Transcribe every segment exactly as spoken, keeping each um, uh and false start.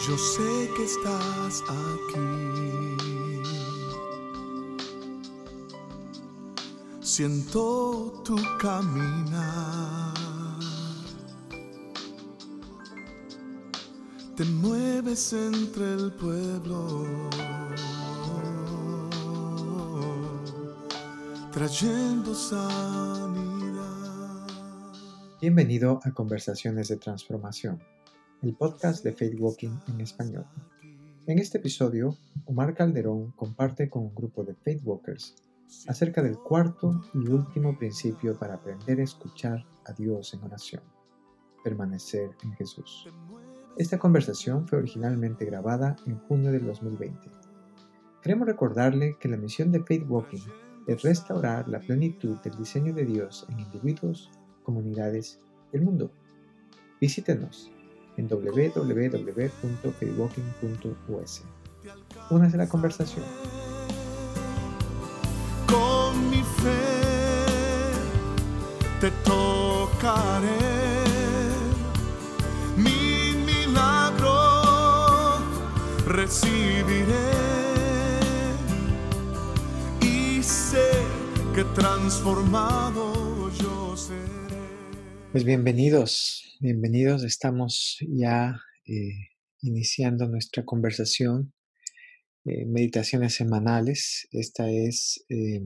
Yo sé que estás aquí. Siento tu caminar. Te mueves entre el pueblo, trayendo sanidad. Bienvenido a Conversaciones de Transformación, el podcast de Faith Walking en español. En este episodio, Omar Calderón comparte con un grupo de Faith Walkers acerca del cuarto y último principio para aprender a escuchar a Dios en oración: permanecer en Jesús. Esta conversación fue originalmente grabada en junio del dos mil veinte. Queremos recordarle que la misión de Faith Walking es restaurar la plenitud del diseño de Dios en individuos, comunidades y el mundo. Visítenos en doble u doble u doble u punto faith walking punto u s. Únase a la conversación. Con mi fe te tocaré. Mi milagro recibiré. Y sé que transformado yo seré. Pues bienvenidos, bienvenidos. Estamos ya eh, iniciando nuestra conversación, eh, meditaciones semanales. Esta es, eh,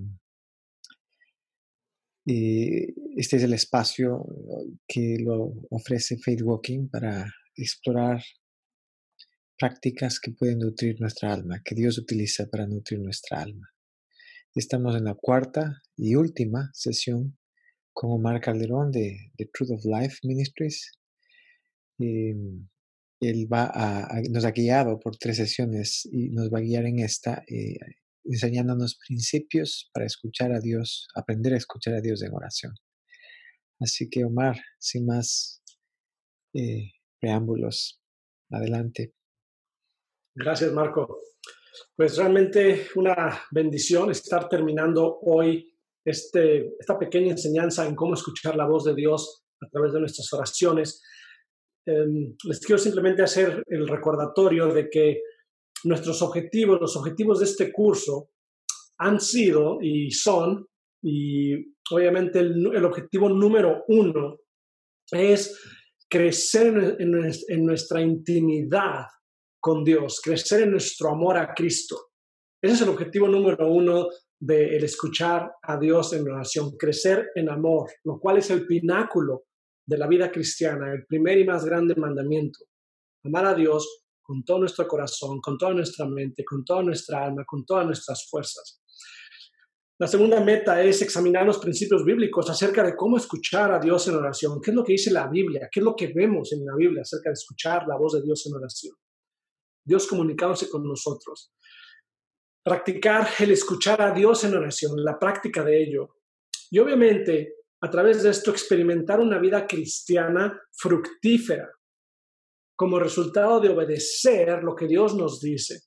eh, este es el espacio que lo ofrece Faith Walking para explorar prácticas que pueden nutrir nuestra alma, que Dios utiliza para nutrir nuestra alma. Estamos en la cuarta y última sesión con Omar Calderón de, de Truth of Life Ministries. Eh, él va a, a, nos ha guiado por tres sesiones y nos va a guiar en esta, eh, enseñándonos principios para escuchar a Dios, aprender a escuchar a Dios en oración. Así que, Omar, sin más eh, preámbulos, adelante. Gracias, Marco. Pues realmente una bendición estar terminando hoy este, esta pequeña enseñanza en cómo escuchar la voz de Dios a través de nuestras oraciones. Eh, les quiero simplemente hacer el recordatorio de que nuestros objetivos, los objetivos de este curso han sido y son, y obviamente el, el objetivo número uno es crecer en, en, en nuestra intimidad con Dios, crecer en nuestro amor a Cristo. Ese es el objetivo número uno del escuchar a Dios en oración, crecer en amor, lo cual es el pináculo de la vida cristiana, el primer y más grande mandamiento. Amar a Dios con todo nuestro corazón, con toda nuestra mente, con toda nuestra alma, con todas nuestras fuerzas. La segunda meta es examinar los principios bíblicos acerca de cómo escuchar a Dios en oración. ¿Qué es lo que dice la Biblia? ¿Qué es lo que vemos en la Biblia acerca de escuchar la voz de Dios en oración? Dios comunicándose con nosotros. Practicar el escuchar a Dios en oración, la práctica de ello. Y obviamente, a través de esto, experimentar una vida cristiana fructífera como resultado de obedecer lo que Dios nos dice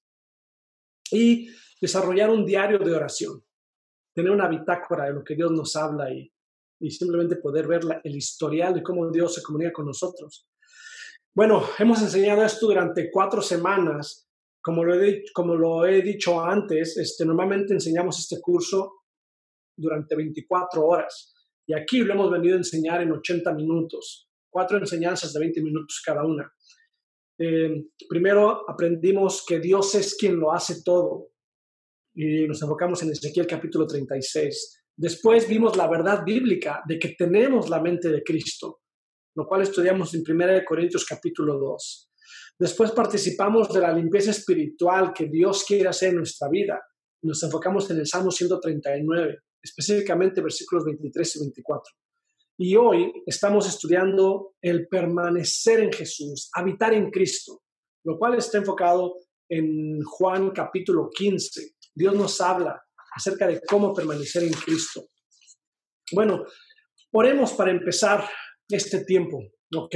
y desarrollar un diario de oración, tener una bitácora de lo que Dios nos habla y, y simplemente poder ver la, el historial de cómo Dios se comunica con nosotros. Bueno, hemos enseñado esto durante cuatro semanas. Como lo he, como lo he dicho antes, este, normalmente enseñamos este curso durante veinticuatro horas. Y aquí lo hemos venido a enseñar en ochenta minutos. Cuatro enseñanzas de veinte minutos cada una. Eh, primero aprendimos que Dios es quien lo hace todo. Y nos enfocamos en Ezequiel capítulo treinta y seis. Después vimos la verdad bíblica de que tenemos la mente de Cristo, lo cual estudiamos en primera de Corintios capítulo dos. Después participamos de la limpieza espiritual que Dios quiere hacer en nuestra vida. Nos enfocamos en el Salmo ciento treinta y nueve, específicamente versículos veintitrés y veinticuatro. Y hoy estamos estudiando el permanecer en Jesús, habitar en Cristo, lo cual está enfocado en Juan capítulo quince. Dios nos habla acerca de cómo permanecer en Cristo. Bueno, oremos para empezar este tiempo, ¿ok?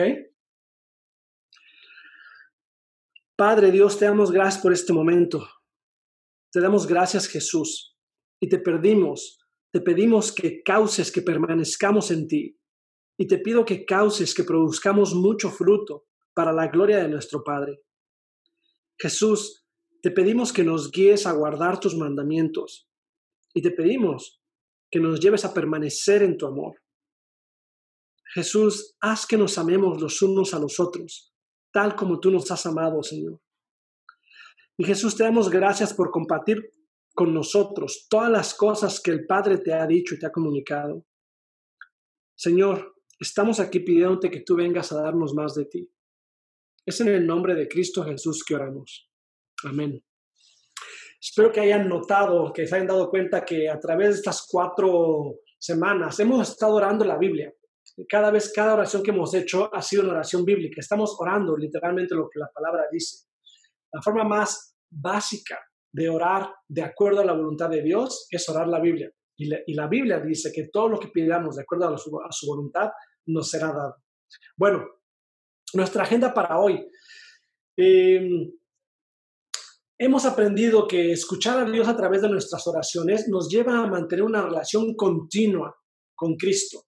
Padre Dios, te damos gracias por este momento. Te damos gracias, Jesús, y te pedimos, te pedimos que causes que permanezcamos en ti, y te pido que causes que produzcamos mucho fruto para la gloria de nuestro Padre. Jesús, te pedimos que nos guíes a guardar tus mandamientos y te pedimos que nos lleves a permanecer en tu amor. Jesús, haz que nos amemos los unos a los otros, tal como tú nos has amado, Señor. Y Jesús, te damos gracias por compartir con nosotros todas las cosas que el Padre te ha dicho y te ha comunicado. Señor, estamos aquí pidiéndote que tú vengas a darnos más de ti. Es en el nombre de Cristo Jesús que oramos. Amén. Espero que hayan notado, que se hayan dado cuenta que a través de estas cuatro semanas hemos estado orando la Biblia. Cada vez, cada oración que hemos hecho ha sido una oración bíblica. Estamos orando literalmente lo que la palabra dice. La forma más básica de orar de acuerdo a la voluntad de Dios es orar la Biblia. Y la, y la Biblia dice que todo lo que pidamos de acuerdo a su, a su voluntad nos será dado. Bueno, nuestra agenda para hoy. Eh, hemos aprendido que escuchar a Dios a través de nuestras oraciones nos lleva a mantener una relación continua con Cristo.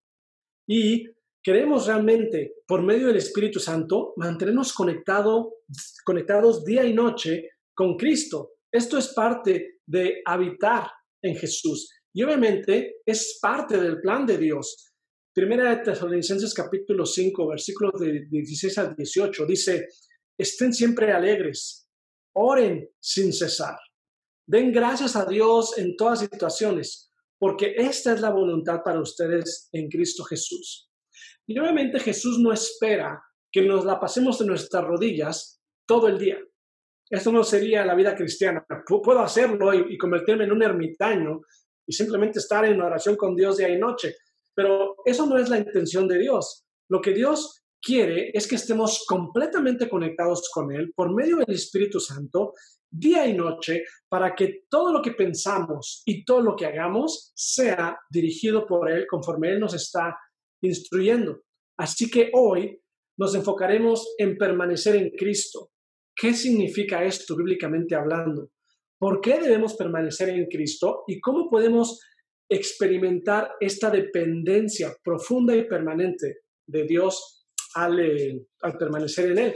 Y queremos realmente, por medio del Espíritu Santo, mantenernos conectado, conectados día y noche con Cristo. Esto es parte de habitar en Jesús. Y obviamente es parte del plan de Dios. Primera de Tesalonicenses capítulo cinco, versículos de dieciséis al dieciocho, dice, estén siempre alegres, oren sin cesar, den gracias a Dios en todas situaciones, porque esta es la voluntad para ustedes en Cristo Jesús. Y obviamente Jesús no espera que nos la pasemos en nuestras rodillas todo el día. Eso no sería la vida cristiana. Puedo hacerlo y, y convertirme en un ermitaño y simplemente estar en oración con Dios día y noche. Pero eso no es la intención de Dios. Lo que Dios quiere es que estemos completamente conectados con Él por medio del Espíritu Santo, día y noche, para que todo lo que pensamos y todo lo que hagamos sea dirigido por Él conforme Él nos está instruyendo. Así que hoy nos enfocaremos en permanecer en Cristo. ¿Qué significa esto bíblicamente hablando? ¿Por qué debemos permanecer en Cristo? ¿Y cómo podemos experimentar esta dependencia profunda y permanente de Dios al, eh, al permanecer en Él?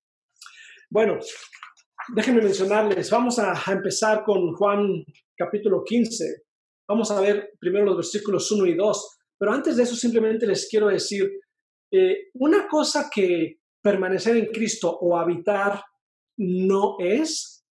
Bueno, déjenme mencionarles, vamos a, a empezar con Juan capítulo quince. Vamos a ver primero los versículos uno y dos. Pero antes de eso simplemente les quiero decir, eh, una cosa que permanecer en Cristo o habitar no es,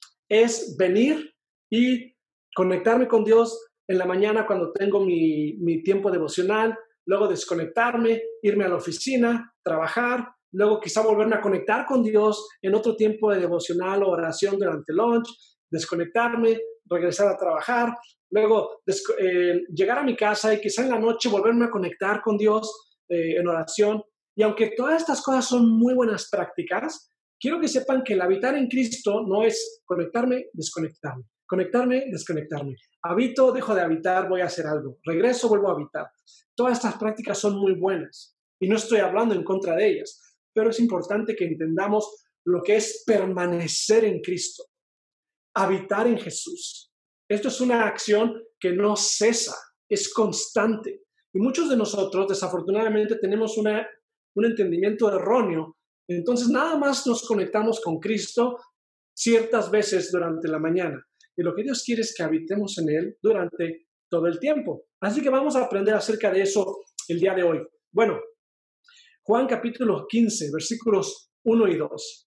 es venir y conectarme con Dios en la mañana cuando tengo mi, mi tiempo devocional, luego desconectarme, irme a la oficina, trabajar, luego quizá volverme a conectar con Dios en otro tiempo de devocional o oración durante lunch, desconectarme, regresar a trabajar, luego eh, llegar a mi casa y quizá en la noche volverme a conectar con Dios eh, en oración. Y aunque todas estas cosas son muy buenas prácticas, quiero que sepan que el habitar en Cristo no es conectarme, desconectarme, conectarme, desconectarme. Habito, dejo de habitar, voy a hacer algo. Regreso, vuelvo a habitar. Todas estas prácticas son muy buenas y no estoy hablando en contra de ellas, pero es importante que entendamos lo que es permanecer en Cristo, habitar en Jesús. Esto es una acción que no cesa, es constante. Y muchos de nosotros, desafortunadamente, tenemos una, un entendimiento erróneo. Entonces, nada más nos conectamos con Cristo ciertas veces durante la mañana. Y lo que Dios quiere es que habitemos en Él durante todo el tiempo. Así que vamos a aprender acerca de eso el día de hoy. Bueno, Juan capítulo quince, versículos uno y dos.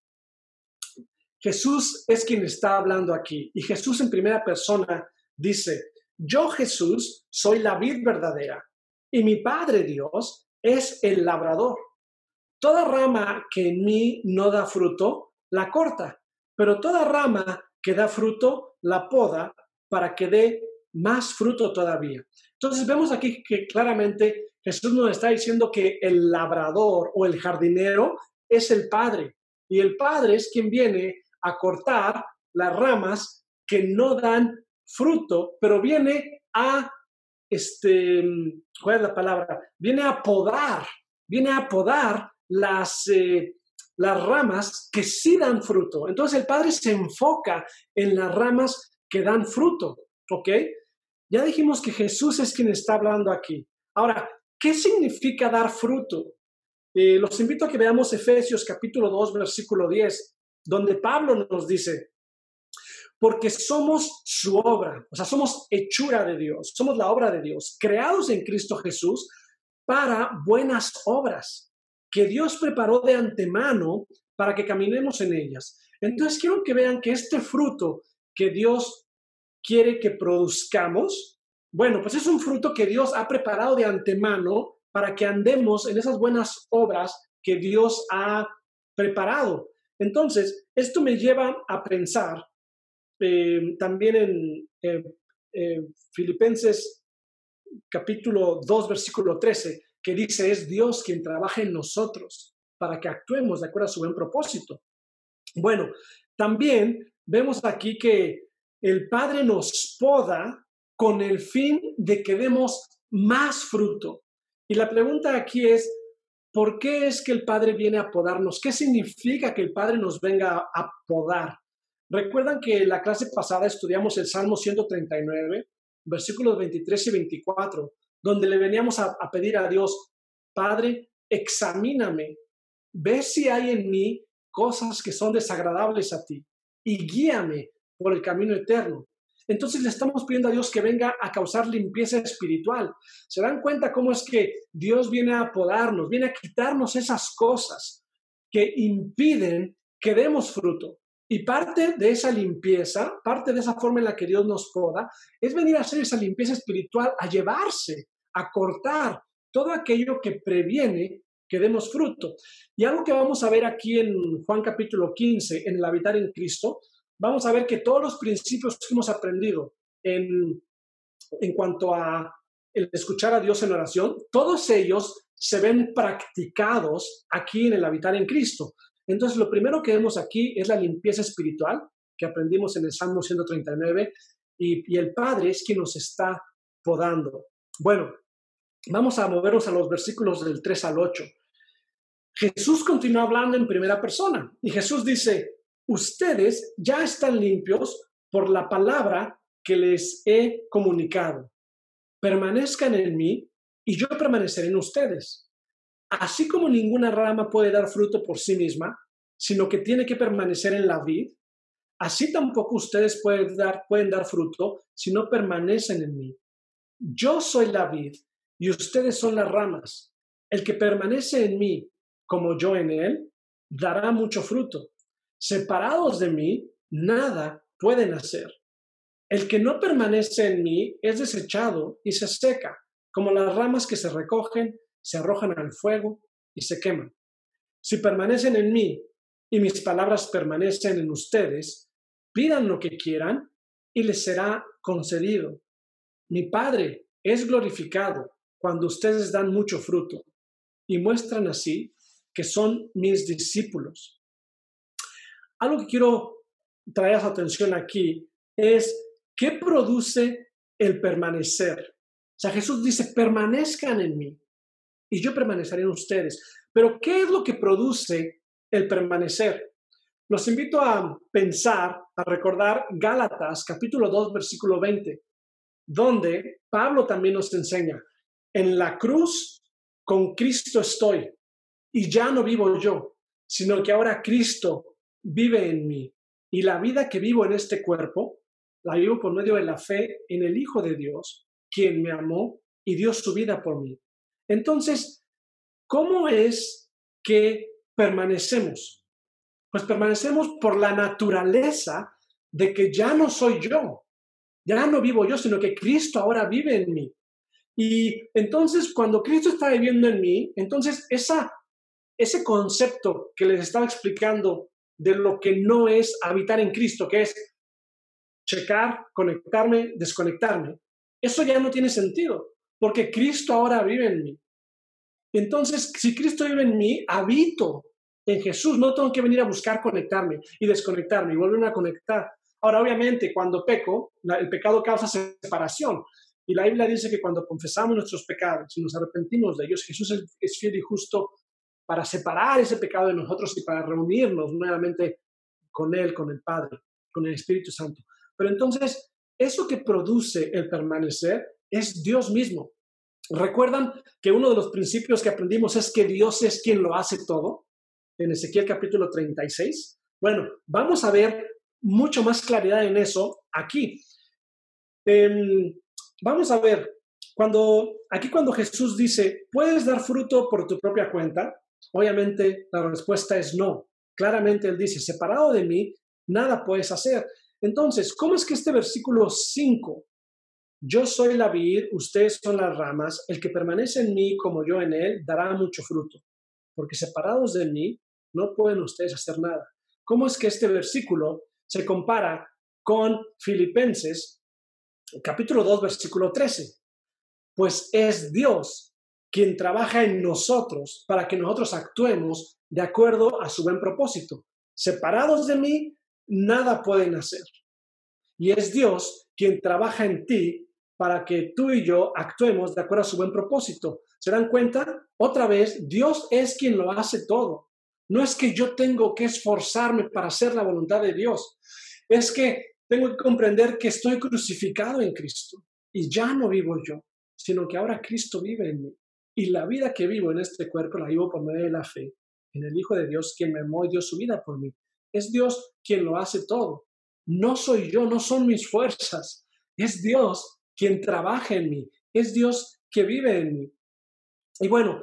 Jesús es quien está hablando aquí. Y Jesús en primera persona dice, yo Jesús soy la vid verdadera y mi Padre Dios es el labrador. Toda rama que en mí no da fruto, la corta, pero toda rama que da fruto, la poda para que dé más fruto todavía. Entonces vemos aquí que claramente Jesús nos está diciendo que el labrador o el jardinero es el Padre. Y el Padre es quien viene a cortar las ramas que no dan fruto, pero viene a, este, ¿cuál es la palabra? Viene a podar, viene a podar las, eh, las ramas que sí dan fruto. Entonces el Padre se enfoca en las ramas que dan fruto, ¿ok? Ya dijimos que Jesús es quien está hablando aquí. Ahora, ¿qué significa dar fruto? Eh, los invito a que veamos Efesios capítulo dos, versículo diez. donde Pablo nos dice, porque somos su obra, o sea, somos hechura de Dios, somos la obra de Dios, creados en Cristo Jesús para buenas obras, que Dios preparó de antemano para que caminemos en ellas. Entonces quiero que vean que este fruto que Dios quiere que produzcamos, bueno, pues es un fruto que Dios ha preparado de antemano para que andemos en esas buenas obras que Dios ha preparado. Entonces, esto me lleva a pensar eh, también en eh, eh, Filipenses capítulo dos, versículo trece, que dice, es Dios quien trabaja en nosotros para que actuemos de acuerdo a su buen propósito. Bueno, también vemos aquí que el Padre nos poda con el fin de que demos más fruto. Y la pregunta aquí es, ¿por qué es que el Padre viene a podarnos? ¿Qué significa que el Padre nos venga a podar? Recuerdan que en la clase pasada estudiamos el Salmo ciento treinta y nueve, versículos veintitrés y veinticuatro, donde le veníamos a, a pedir a Dios, Padre, examíname, ve si hay en mí cosas que son desagradables a ti y guíame por el camino eterno. Entonces le estamos pidiendo a Dios que venga a causar limpieza espiritual. ¿Se dan cuenta cómo es que Dios viene a podarnos, viene a quitarnos esas cosas que impiden que demos fruto? Y parte de esa limpieza, parte de esa forma en la que Dios nos poda, es venir a hacer esa limpieza espiritual, a llevarse, a cortar todo aquello que previene que demos fruto. Y algo que vamos a ver aquí en Juan capítulo quince, en el habitar en Cristo, vamos a ver que todos los principios que hemos aprendido en, en cuanto a el escuchar a Dios en oración, todos ellos se ven practicados aquí en el habitar en Cristo. Entonces, lo primero que vemos aquí es la limpieza espiritual que aprendimos en el Salmo ciento treinta y nueve y, y el Padre es quien nos está podando. Bueno, vamos a movernos a los versículos del tres al ocho. Jesús continúa hablando en primera persona y Jesús dice, ustedes ya están limpios por la palabra que les he comunicado. Permanezcan en mí y yo permaneceré en ustedes. Así como ninguna rama puede dar fruto por sí misma, sino que tiene que permanecer en la vid, así tampoco ustedes pueden dar, pueden dar fruto si no permanecen en mí. Yo soy la vid y ustedes son las ramas. El que permanece en mí, como yo en él, dará mucho fruto. Separados de mí, nada pueden hacer. El que no permanece en mí es desechado y se seca, como las ramas que se recogen, se arrojan al fuego y se queman. Si permanecen en mí y mis palabras permanecen en ustedes, pidan lo que quieran y les será concedido. Mi Padre es glorificado cuando ustedes dan mucho fruto y muestran así que son mis discípulos. Algo que quiero traer a su atención aquí es ¿qué produce el permanecer? O sea, Jesús dice, permanezcan en mí y yo permaneceré en ustedes. Pero, ¿qué es lo que produce el permanecer? Los invito a pensar, a recordar Gálatas, capítulo dos, versículo veinte, donde Pablo también nos enseña, en la cruz con Cristo estoy, y ya no vivo yo, sino que ahora Cristo vive en mí. Y la vida que vivo en este cuerpo, la vivo por medio de la fe en el Hijo de Dios, quien me amó y dio su vida por mí. Entonces, ¿cómo es que permanecemos? Pues permanecemos por la naturaleza de que ya no soy yo, ya no vivo yo, sino que Cristo ahora vive en mí. Y entonces, cuando Cristo está viviendo en mí, entonces esa, ese concepto que les estaba explicando de lo que no es habitar en Cristo, que es checar, conectarme, desconectarme, eso ya no tiene sentido, porque Cristo ahora vive en mí. Entonces, si Cristo vive en mí, habito en Jesús, no tengo que venir a buscar conectarme y desconectarme y volverme a conectar. Ahora, obviamente, cuando peco, la, el pecado causa separación. Y la Biblia dice que cuando confesamos nuestros pecados y nos arrepentimos de ellos, Jesús es, es fiel y justo para separar ese pecado de nosotros y para reunirnos nuevamente con Él, con el Padre, con el Espíritu Santo. Pero entonces, eso que produce el permanecer es Dios mismo. ¿Recuerdan que uno de los principios que aprendimos es que Dios es quien lo hace todo? En Ezequiel capítulo treinta y seis. Bueno, vamos a ver mucho más claridad en eso aquí. Eh, vamos a ver, cuando, aquí cuando Jesús dice, ¿puedes dar fruto por tu propia cuenta? Obviamente la respuesta es no. Claramente Él dice, separado de mí, nada puedes hacer. Entonces, ¿cómo es que este versículo cinco, yo soy la vid, ustedes son las ramas, el que permanece en mí como yo en él, dará mucho fruto? Porque separados de mí, no pueden ustedes hacer nada. ¿Cómo es que este versículo se compara con Filipenses, capítulo dos, versículo trece? Pues es Dios quien trabaja en nosotros para que nosotros actuemos de acuerdo a su buen propósito. Separados de mí, nada pueden hacer. Y es Dios quien trabaja en ti para que tú y yo actuemos de acuerdo a su buen propósito. ¿Se dan cuenta? Otra vez, Dios es quien lo hace todo. No es que yo tengo que esforzarme para hacer la voluntad de Dios. Es que tengo que comprender que estoy crucificado en Cristo y ya no vivo yo, sino que ahora Cristo vive en mí. Y la vida que vivo en este cuerpo la vivo por medio de la fe en el Hijo de Dios, quien me amó y dio su vida por mí. Es Dios quien lo hace todo. No soy yo, no son mis fuerzas. Es Dios quien trabaja en mí. Es Dios que vive en mí. Y bueno,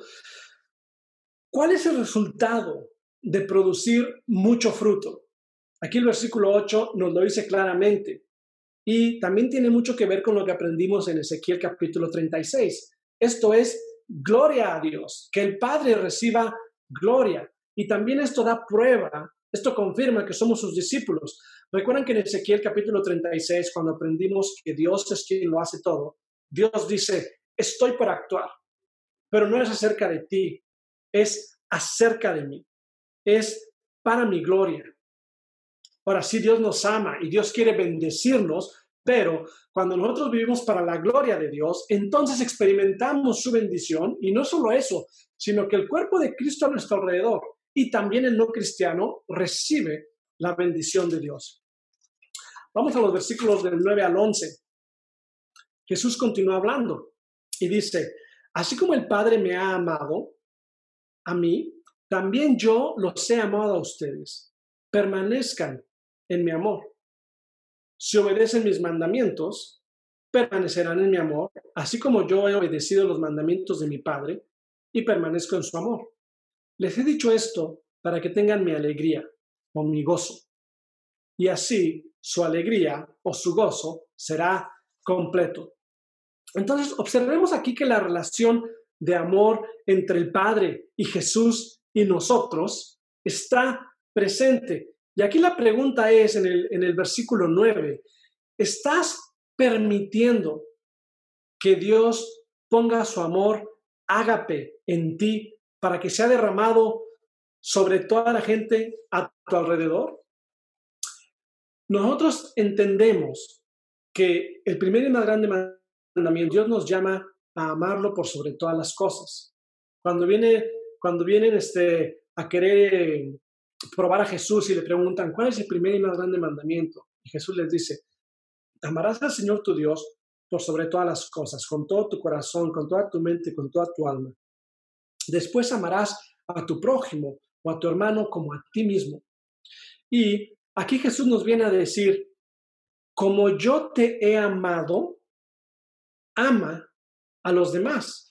¿cuál es el resultado de producir mucho fruto? Aquí el versículo ocho nos lo dice claramente. Y también tiene mucho que ver con lo que aprendimos en Ezequiel capítulo treinta y seis. Esto es gloria a Dios, que el Padre reciba gloria. Y también esto da prueba, esto confirma que somos sus discípulos. Recuerdan que en Ezequiel capítulo treinta y seis, cuando aprendimos que Dios es quien lo hace todo, Dios dice, estoy por actuar, pero no es acerca de ti, es acerca de mí, es para mi gloria. Ahora sí, Dios nos ama y Dios quiere bendecirnos, pero cuando nosotros vivimos para la gloria de Dios, entonces experimentamos su bendición, y no solo eso, sino que el cuerpo de Cristo a nuestro alrededor y también el no cristiano recibe la bendición de Dios. Vamos a los versículos del nueve al once. Jesús continúa hablando y dice, así como el Padre me ha amado a mí, también yo los he amado a ustedes. Permanezcan en mi amor. Si obedecen mis mandamientos, permanecerán en mi amor, así como yo he obedecido los mandamientos de mi Padre y permanezco en su amor. Les he dicho esto para que tengan mi alegría o mi gozo, y así su alegría o su gozo será completo. Entonces, observemos aquí que la relación de amor entre el Padre y Jesús y nosotros está presente. Y aquí la pregunta es en el, en el versículo nueve, ¿estás permitiendo que Dios ponga su amor ágape en ti para que sea derramado sobre toda la gente a tu alrededor? Nosotros entendemos que el primer y más grande mandamiento, Dios nos llama a amarlo por sobre todas las cosas. Cuando, viene, cuando vienen este, a querer probar a Jesús y le preguntan, ¿cuál es el primer y más grande mandamiento? Y Jesús les dice, amarás al Señor tu Dios por sobre todas las cosas, con todo tu corazón, con toda tu mente, con toda tu alma. Después amarás a tu prójimo o a tu hermano como a ti mismo. Y aquí Jesús nos viene a decir, como yo te he amado, ama a los demás.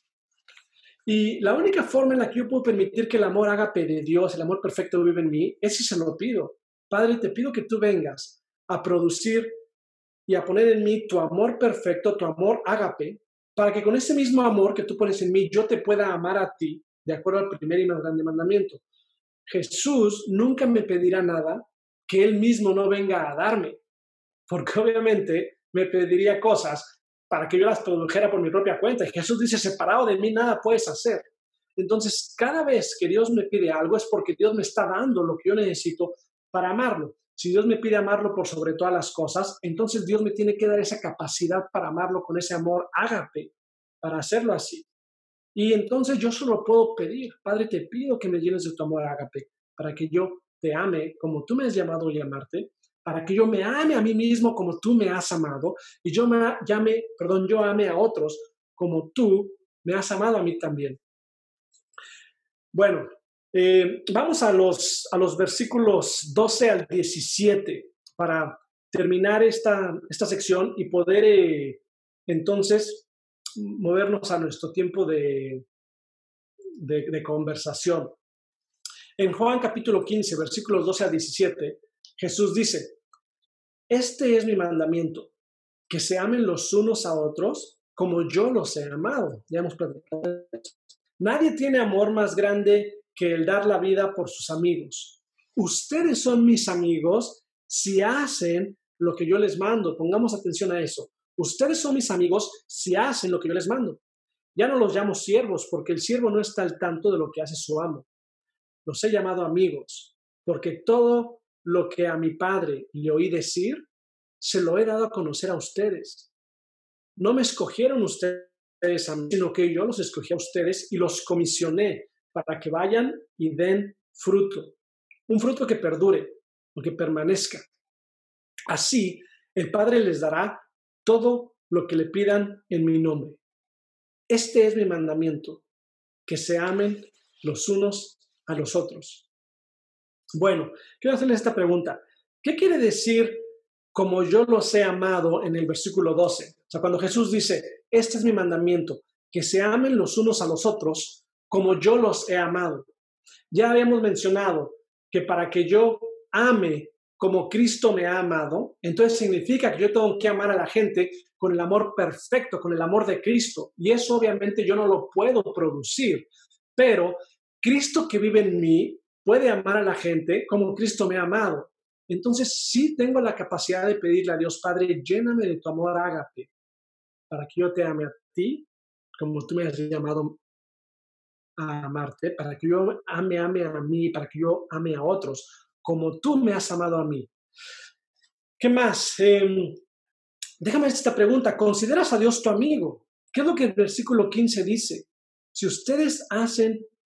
Y la única forma en la que yo puedo permitir que el amor ágape de Dios, el amor perfecto vive en mí, es si se lo pido. Padre, te pido que tú vengas a producir y a poner en mí tu amor perfecto, tu amor ágape, para que con ese mismo amor que tú pones en mí, yo te pueda amar a ti, de acuerdo al primer y más grande mandamiento. Jesús nunca me pedirá nada que Él mismo no venga a darme, porque obviamente me pediría cosas para que yo las produjera por mi propia cuenta. Y Jesús dice, separado de mí nada puedes hacer. Entonces, cada vez que Dios me pide algo es porque Dios me está dando lo que yo necesito para amarlo. Si Dios me pide amarlo por sobre todas las cosas, entonces Dios me tiene que dar esa capacidad para amarlo con ese amor ágape, para hacerlo así. Y entonces yo solo puedo pedir, Padre, te pido que me llenes de tu amor ágape, para que yo te ame como tú me has llamado a llamarte, para que yo me ame a mí mismo como tú me has amado, y yo me llame, perdón, yo ame a otros como tú me has amado a mí también. Bueno, Eh, vamos a los, a los versículos doce al diecisiete para terminar esta, esta sección y poder eh, entonces movernos a nuestro tiempo de, de, de conversación. En Juan capítulo quince, versículos doce al diecisiete, Jesús dice, este es mi mandamiento, que se amen los unos a otros como yo los he amado. Ya hemos platicado de eso. Nadie tiene amor más grande que el dar la vida por sus amigos. Ustedes son mis amigos si hacen lo que yo les mando. Pongamos atención a eso. Ustedes son mis amigos si hacen lo que yo les mando. Ya no los llamo siervos porque el siervo no está al tanto de lo que hace su amo. Los he llamado amigos porque todo lo que a mi Padre le oí decir, se lo he dado a conocer a ustedes. No me escogieron ustedes a mí, sino que yo los escogí a ustedes y los comisioné para que vayan y den fruto. Un fruto que perdure o que permanezca. Así, el Padre les dará todo lo que le pidan en mi nombre. Este es mi mandamiento, que se amen los unos a los otros. Bueno, quiero hacerles esta pregunta. ¿Qué quiere decir como yo los he amado en el versículo doce? O sea, cuando Jesús dice, este es mi mandamiento, que se amen los unos a los otros como yo los he amado. Ya habíamos mencionado que para que yo ame como Cristo me ha amado, entonces significa que yo tengo que amar a la gente con el amor perfecto, con el amor de Cristo. Y eso obviamente yo no lo puedo producir, pero Cristo que vive en mí puede amar a la gente como Cristo me ha amado. Entonces sí tengo la capacidad de pedirle a Dios, Padre, lléname de tu amor ágape, para que yo te ame a ti, como tú me has llamado a amarte, para que yo ame, ame a mí, para que yo ame a otros, como tú me has amado a mí. ¿Qué más? Eh, déjame hacer esta pregunta. ¿Consideras a Dios tu amigo? ¿Qué es lo que el versículo quince dice? Si ustedes hacen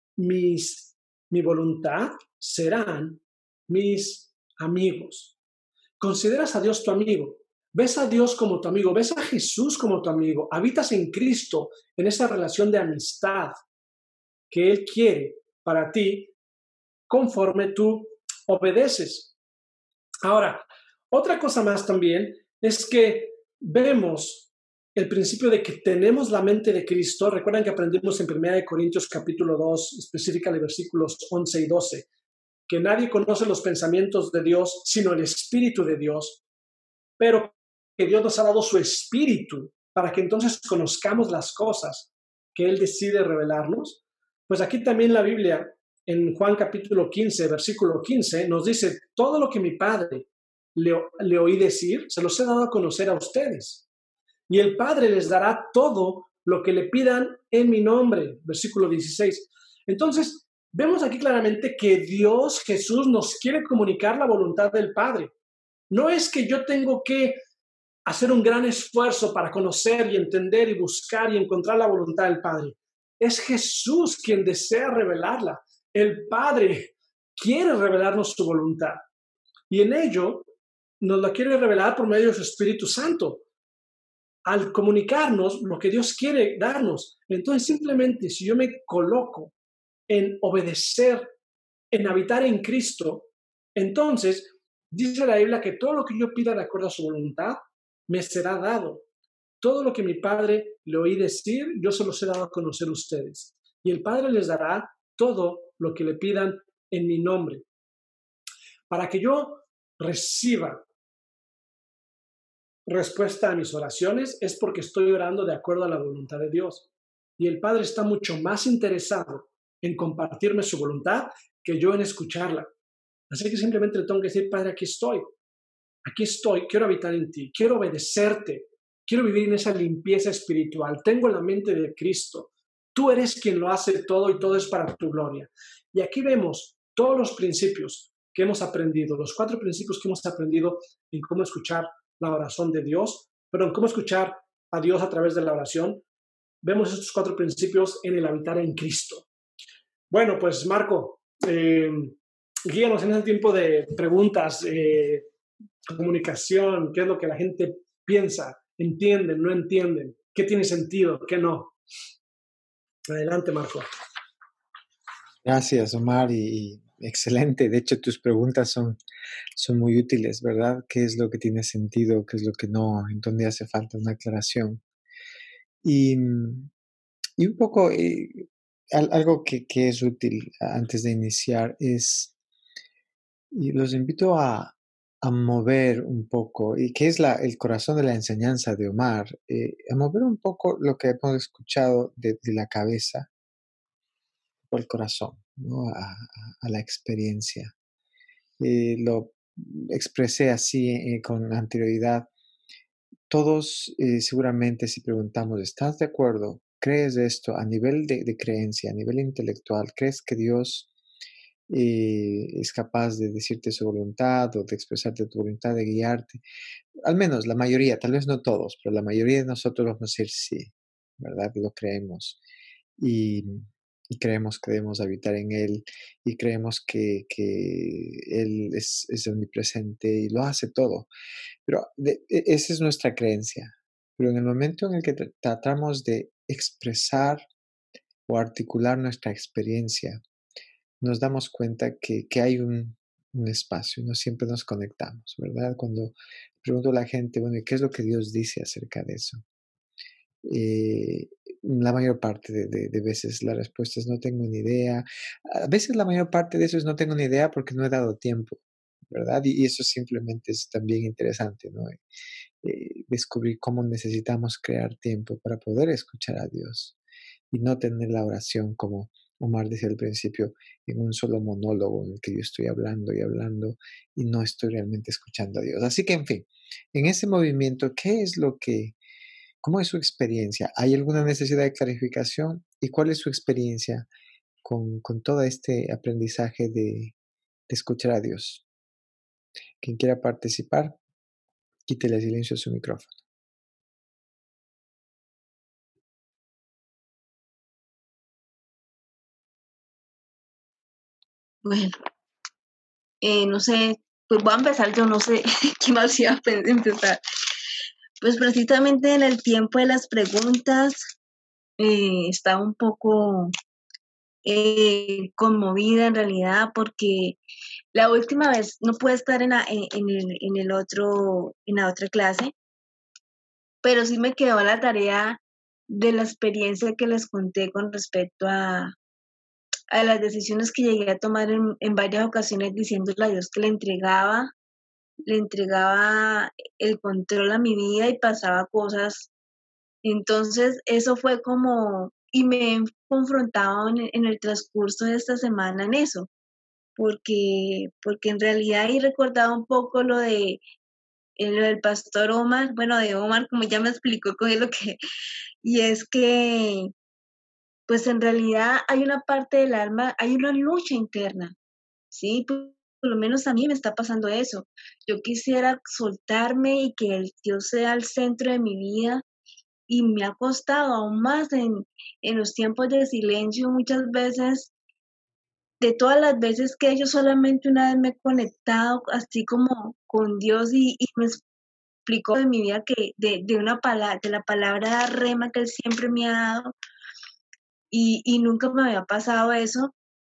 mis, mi voluntad, serán mis amigos. ¿Consideras a Dios tu amigo? ¿Ves a Dios como tu amigo? ¿Ves a Jesús como tu amigo? ¿Habitas en Cristo en esa relación de amistad que Él quiere para ti conforme tú obedeces? Ahora, otra cosa más también es que vemos el principio de que tenemos la mente de Cristo. Recuerdan que aprendimos en primera de Corintios capítulo dos, específicamente versículos once y doce, que nadie conoce los pensamientos de Dios sino el Espíritu de Dios, pero que Dios nos ha dado su Espíritu para que entonces conozcamos las cosas que Él decide revelarnos. Pues aquí también la Biblia, en Juan capítulo quince, versículo quince, nos dice, todo lo que mi Padre le, le oí decir, se los he dado a conocer a ustedes. Y el Padre les dará todo lo que le pidan en mi nombre. Versículo dieciséis. Entonces, vemos aquí claramente que Dios, Jesús, nos quiere comunicar la voluntad del Padre. No es que yo tengo que hacer un gran esfuerzo para conocer y entender y buscar y encontrar la voluntad del Padre. Es Jesús quien desea revelarla. El Padre quiere revelarnos su voluntad. Y en ello nos la quiere revelar por medio de su Espíritu Santo. Al comunicarnos lo que Dios quiere darnos. Entonces, simplemente si yo me coloco en obedecer, en habitar en Cristo, entonces dice la Biblia que todo lo que yo pida de acuerdo a su voluntad me será dado. Todo lo que mi Padre le oí decir, yo se los he dado a conocer a ustedes. Y el Padre les dará todo lo que le pidan en mi nombre. Para que yo reciba respuesta a mis oraciones es porque estoy orando de acuerdo a la voluntad de Dios. Y el Padre está mucho más interesado en compartirme su voluntad que yo en escucharla. Así que simplemente le tengo que decir, Padre, aquí estoy. Aquí estoy, quiero habitar en ti, quiero obedecerte, quiero vivir en esa limpieza espiritual. Tengo la mente de Cristo. Tú eres quien lo hace todo y todo es para tu gloria. Y aquí vemos todos los principios que hemos aprendido, los cuatro principios que hemos aprendido en cómo escuchar la oración de Dios, perdón, cómo escuchar a Dios a través de la oración. Vemos estos cuatro principios en el habitar en Cristo. Bueno, pues Marco, eh, guíanos en ese tiempo de preguntas, eh, comunicación, qué es lo que la gente piensa, entienden, no entienden, qué tiene sentido, qué no. Adelante, Marco. Gracias, Omar, y, y excelente. De hecho, tus preguntas son, son muy útiles, ¿verdad? ¿Qué es lo que tiene sentido? ¿Qué es lo que no? ¿En dónde hace falta una aclaración? Y, mm, y un poco, eh, al- algo que, que es útil antes de iniciar es, y los invito a, a mover un poco, y que es la, el corazón de la enseñanza de Omar, eh, a mover un poco lo que hemos escuchado de, de la cabeza o el corazón, ¿no? a, a- a la experiencia. Eh, lo expresé así eh, con anterioridad. Todos eh, seguramente si preguntamos, ¿estás de acuerdo? ¿Crees esto a nivel de, de creencia, a nivel intelectual? ¿Crees que Dios eh, es capaz de decirte su voluntad o de expresarte tu voluntad, de guiarte? Al menos la mayoría, tal vez no todos, pero la mayoría de nosotros vamos a decir sí, ¿verdad? Lo creemos. Y, y creemos que debemos habitar en Él y creemos que, que Él es, es omnipresente y lo hace todo. Pero de- e- esa es nuestra creencia. Pero en el momento en el que tr- tratamos de expresar o articular nuestra experiencia, nos damos cuenta que, que hay un, un espacio, no siempre nos conectamos, ¿verdad? Cuando pregunto a la gente, bueno, ¿y qué es lo que Dios dice acerca de eso? Eh, la mayor parte de, de- de veces la respuesta es no tengo ni idea. A veces la mayor parte de eso es no tengo ni idea porque no he dado tiempo, ¿verdad? Y, y eso simplemente es también interesante, ¿no? Eh, descubrir cómo necesitamos crear tiempo para poder escuchar a Dios y no tener la oración como Omar decía al principio, en un solo monólogo en el que yo estoy hablando y hablando y no estoy realmente escuchando a Dios. Así que, en fin, en ese movimiento, ¿qué es lo que, cómo es su experiencia? ¿Hay alguna necesidad de clarificación? ¿Y cuál es su experiencia con, con todo este aprendizaje de, de escuchar a Dios? Quien quiera participar, quítele silencio a su micrófono. Bueno, eh, no sé, pues voy a empezar, yo no sé qué más iba a pe- empezar. Pues precisamente en el tiempo de las preguntas eh, estaba un poco eh, conmovida en realidad porque la última vez no pude estar en, la- en, en el, en el otro, en la otra clase, pero sí me quedó la tarea de la experiencia que les conté con respecto a, a las decisiones que llegué a tomar en, en varias ocasiones diciéndole a Dios que le entregaba le entregaba el control a mi vida y pasaba cosas. Entonces, eso fue como, y me he confrontado en, en el transcurso de esta semana en eso, porque, porque en realidad he recordado un poco lo de eh, lo del pastor Omar, bueno, de Omar, como ya me explicó con él lo que, y es que, pues en realidad hay una parte del alma, hay una lucha interna, ¿sí? Por por lo menos a mí me está pasando eso. Yo quisiera soltarme y que el Dios sea el centro de mi vida y me ha costado aún más en, en los tiempos de silencio muchas veces, de todas las veces que yo solamente una vez me he conectado así como con Dios y, y me explicó de mi vida que de, de una palabra, de la palabra rema que Él siempre me ha dado y, y nunca me había pasado eso,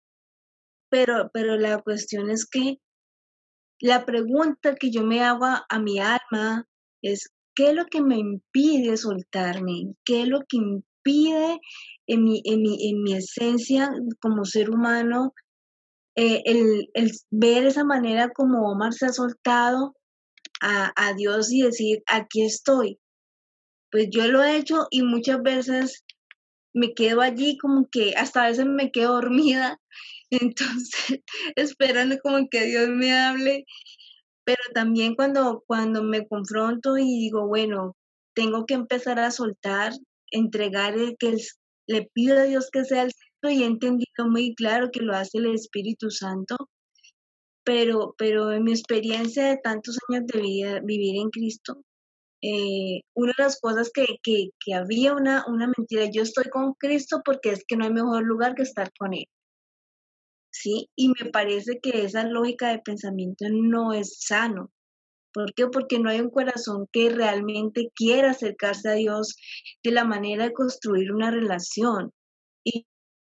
pero, pero la cuestión es que la pregunta que yo me hago a, a mi alma es, ¿qué es lo que me impide soltarme? ¿Qué es lo que impide en mi, en mi, en mi esencia como ser humano eh, el, el ver esa manera como Omar se ha soltado a, a Dios y decir, aquí estoy? Pues yo lo he hecho y muchas veces me quedo allí como que hasta a veces me quedo dormida, entonces esperando como que Dios me hable. Pero también cuando, cuando me confronto y digo, bueno, tengo que empezar a soltar, entregar el que el- le pido a Dios que sea el centro y he entendido muy claro que lo hace el Espíritu Santo, pero, pero en mi experiencia de tantos años de vida, vivir en Cristo, eh, una de las cosas que, que, que había una, una mentira, yo estoy con Cristo porque es que no hay mejor lugar que estar con Él, ¿sí? Y me parece que esa lógica de pensamiento no es sano. ¿Por qué? Porque no hay un corazón que realmente quiera acercarse a Dios de la manera de construir una relación. Y,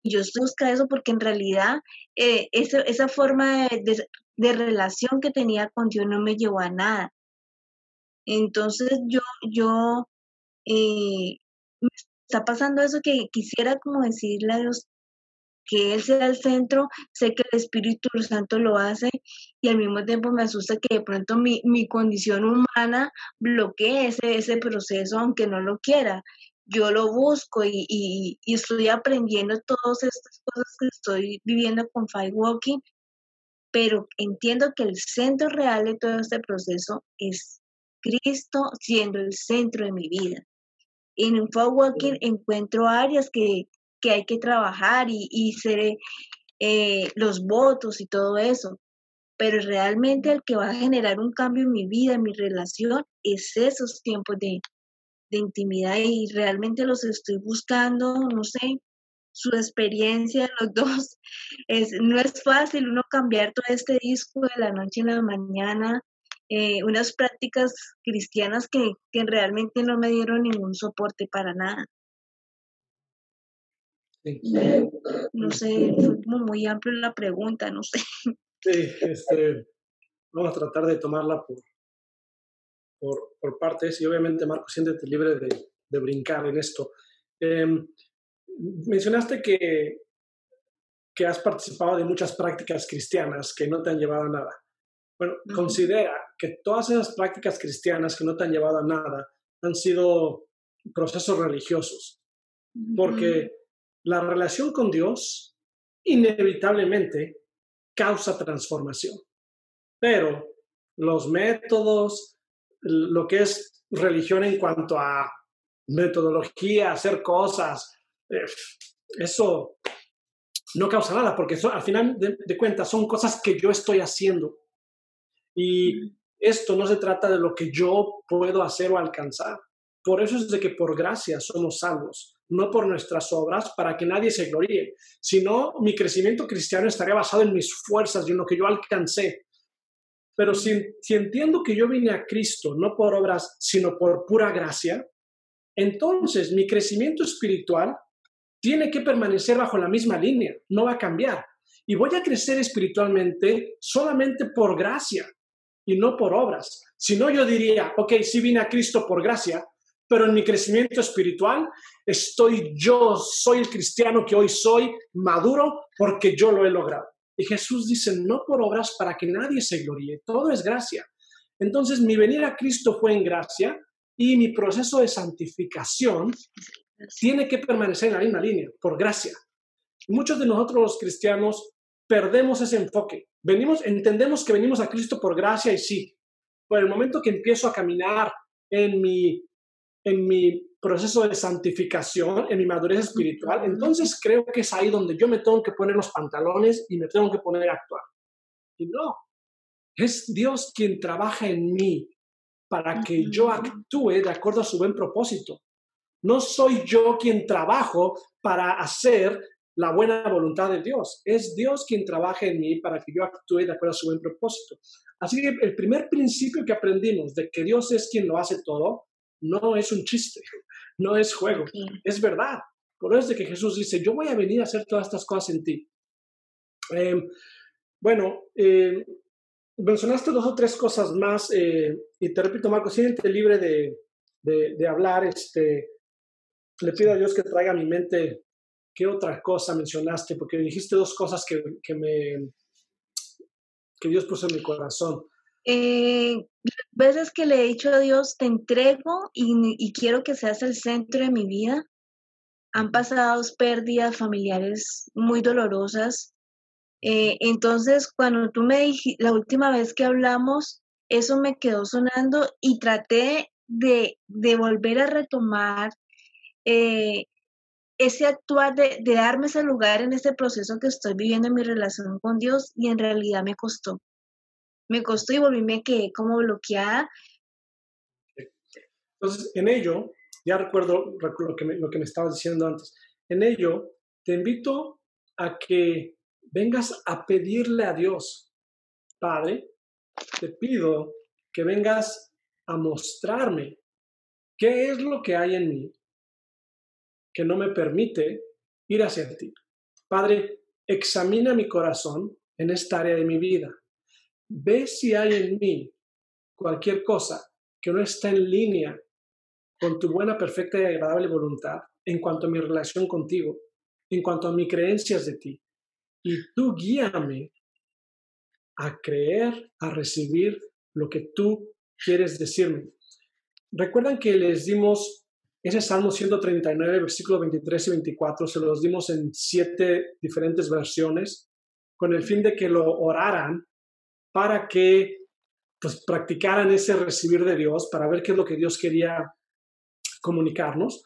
yo estoy buscando eso porque en realidad eh, esa, esa forma de, de, de relación que tenía con Dios no me llevó a nada. Entonces yo, yo, eh, me está pasando eso que quisiera como decirle a Dios que Él sea el centro, sé que el Espíritu Santo lo hace y al mismo tiempo me asusta que de pronto mi, mi condición humana bloquee ese, ese proceso aunque no lo quiera. Yo lo busco y, y, y estoy aprendiendo todas estas cosas que estoy viviendo con Five Walking, pero entiendo que el centro real de todo este proceso es Cristo siendo el centro de mi vida. En un Five Walking encuentro áreas que, que hay que trabajar y, y ser, eh, los votos y todo eso, pero realmente el que va a generar un cambio en mi vida, en mi relación, es esos tiempos de, de intimidad y realmente los estoy buscando, no sé, su experiencia, los dos. Es, no es fácil uno cambiar todo este disco de la noche a la mañana, eh, unas prácticas cristianas que, que realmente no me dieron ningún soporte para nada. Sí. No sé, fue como muy amplia la pregunta, no sé. Sí, este, vamos a tratar de tomarla por, por, por partes y obviamente, Marco, siéntete libre de, de brincar en esto. Eh, mencionaste que, que has participado de muchas prácticas cristianas que no te han llevado a nada. Bueno, uh-huh. Considera que todas esas prácticas cristianas que no te han llevado a nada han sido procesos religiosos, uh-huh. Porque la relación con Dios inevitablemente causa transformación, pero los métodos, lo que es religión en cuanto a metodología, hacer cosas, eh, eso no causa nada, porque eso, al final de, de cuentas son cosas que yo estoy haciendo. Y esto no se trata de lo que yo puedo hacer o alcanzar. Por eso es de que por gracia somos salvos, no por nuestras obras, para que nadie se gloríe. Si no, mi crecimiento cristiano estaría basado en mis fuerzas y en lo que yo alcancé. Pero si, si entiendo que yo vine a Cristo no por obras, sino por pura gracia, entonces mi crecimiento espiritual tiene que permanecer bajo la misma línea, no va a cambiar. Y voy a crecer espiritualmente solamente por gracia y no por obras. Si no, yo diría, ok, sí vine a Cristo por gracia, pero en mi crecimiento espiritual estoy yo, soy el cristiano que hoy soy, maduro, porque yo lo he logrado. Y Jesús dice, no por obras para que nadie se gloríe, todo es gracia. Entonces, mi venir a Cristo fue en gracia y mi proceso de santificación tiene que permanecer en la misma línea, por gracia. Muchos de nosotros los cristianos perdemos ese enfoque. Venimos, entendemos que venimos a Cristo por gracia y sí. Por el momento que empiezo a caminar en mi, en mi proceso de santificación, en mi madurez espiritual, entonces creo que es ahí donde yo me tengo que poner los pantalones y me tengo que poner a actuar. Y no, es Dios quien trabaja en mí para que yo actúe de acuerdo a su buen propósito. No soy yo quien trabajo para hacer la buena voluntad de Dios. Es Dios quien trabaja en mí para que yo actúe de acuerdo a su buen propósito. Así que el primer principio que aprendimos de que Dios es quien lo hace todo, no es un chiste, no es juego, sí. Es verdad. Por eso es de que Jesús dice, yo voy a venir a hacer todas estas cosas en ti. Eh, bueno, eh, mencionaste dos o tres cosas más eh, y te repito, Marco, siéntete libre de, de, de hablar. Este, le pido a Dios que traiga a mi mente qué otra cosa mencionaste, porque dijiste dos cosas que, que, me, que Dios puso en mi corazón. Eh, veces que le he dicho a Dios, te entrego y, y quiero que seas el centro de mi vida. Han pasado pérdidas familiares muy dolorosas. Eh, entonces, cuando tú me dijiste, la última vez que hablamos, eso me quedó sonando y traté de, de volver a retomar eh, ese actuar, de, de darme ese lugar en este proceso que estoy viviendo en mi relación con Dios y en realidad me costó. Me costó y volví, me quedé como bloqueada. Entonces, en ello, ya recuerdo lo que me, lo que me estabas diciendo antes, en ello te invito a que vengas a pedirle a Dios, Padre, te pido que vengas a mostrarme qué es lo que hay en mí que no me permite ir hacia ti. Padre, examina mi corazón en esta área de mi vida. Ve si hay en mí cualquier cosa que no está en línea con tu buena, perfecta y agradable voluntad en cuanto a mi relación contigo, en cuanto a mis creencias de ti. Y tú guíame a creer, a recibir lo que tú quieres decirme. Recuerdan que les dimos ese Salmo ciento treinta y nueve, versículos veintitrés y veinticuatro, se los dimos en siete diferentes versiones, con el fin de que lo oraran para que pues, practicaran ese recibir de Dios, para ver qué es lo que Dios quería comunicarnos.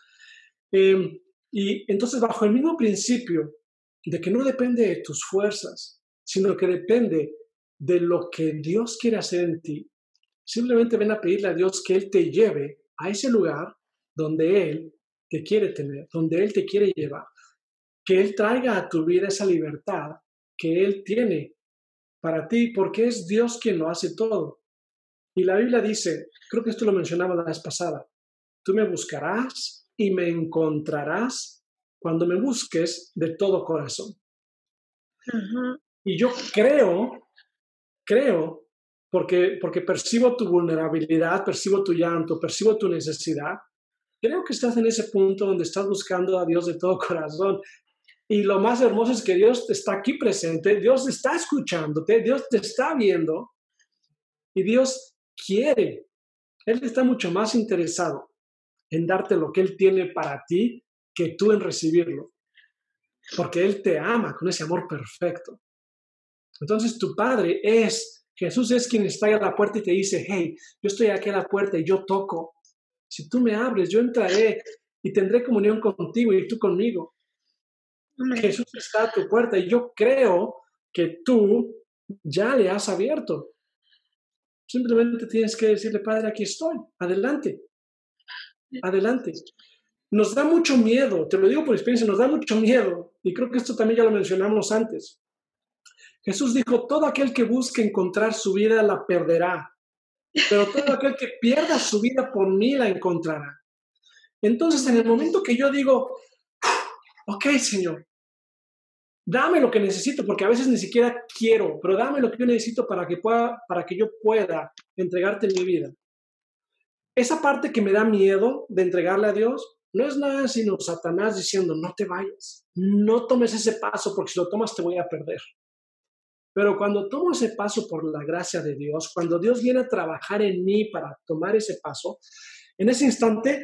Eh, y entonces, bajo el mismo principio de que no depende de tus fuerzas, sino que depende de lo que Dios quiere hacer en ti, simplemente ven a pedirle a Dios que Él te lleve a ese lugar donde Él te quiere tener, donde Él te quiere llevar, que Él traiga a tu vida esa libertad que Él tiene para ti, porque es Dios quien lo hace todo. Y la Biblia dice, creo que esto lo mencionaba la vez pasada, tú me buscarás y me encontrarás cuando me busques de todo corazón. Uh-huh. Y yo creo, creo, porque, porque percibo tu vulnerabilidad, percibo tu llanto, percibo tu necesidad, creo que estás en ese punto donde estás buscando a Dios de todo corazón. Y lo más hermoso es que Dios está aquí presente, Dios está escuchándote, Dios te está viendo y Dios quiere. Él está mucho más interesado en darte lo que Él tiene para ti que tú en recibirlo. Porque Él te ama con ese amor perfecto. Entonces tu Padre es, Jesús es quien está ahí a la puerta y te dice, hey, yo estoy aquí a la puerta y yo toco. Si tú me abres, yo entraré y tendré comunión contigo y tú conmigo. Jesús está a tu puerta y yo creo que tú ya le has abierto. Simplemente tienes que decirle, Padre, aquí estoy, adelante, adelante. Nos da mucho miedo, te lo digo por experiencia, nos da mucho miedo, y creo que esto también ya lo mencionamos antes. Jesús dijo, todo aquel que busque encontrar su vida la perderá, pero todo aquel que pierda su vida por mí la encontrará. Entonces, en el momento que yo digo, ok, Señor, dame lo que necesito, porque a veces ni siquiera quiero, pero dame lo que yo necesito para que, pueda, para que yo pueda entregarte mi vida. Esa parte que me da miedo de entregarle a Dios no es nada sino Satanás diciendo, no te vayas, no tomes ese paso, porque si lo tomas te voy a perder. Pero cuando tomo ese paso por la gracia de Dios, cuando Dios viene a trabajar en mí para tomar ese paso, en ese instante,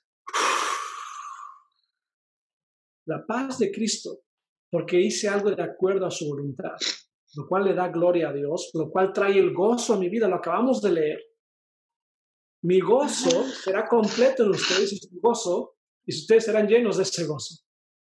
la paz de Cristo, porque hice algo de acuerdo a su voluntad, lo cual le da gloria a Dios, lo cual trae el gozo a mi vida, lo acabamos de leer. Mi gozo será completo en ustedes y su gozo, y ustedes serán llenos de ese gozo.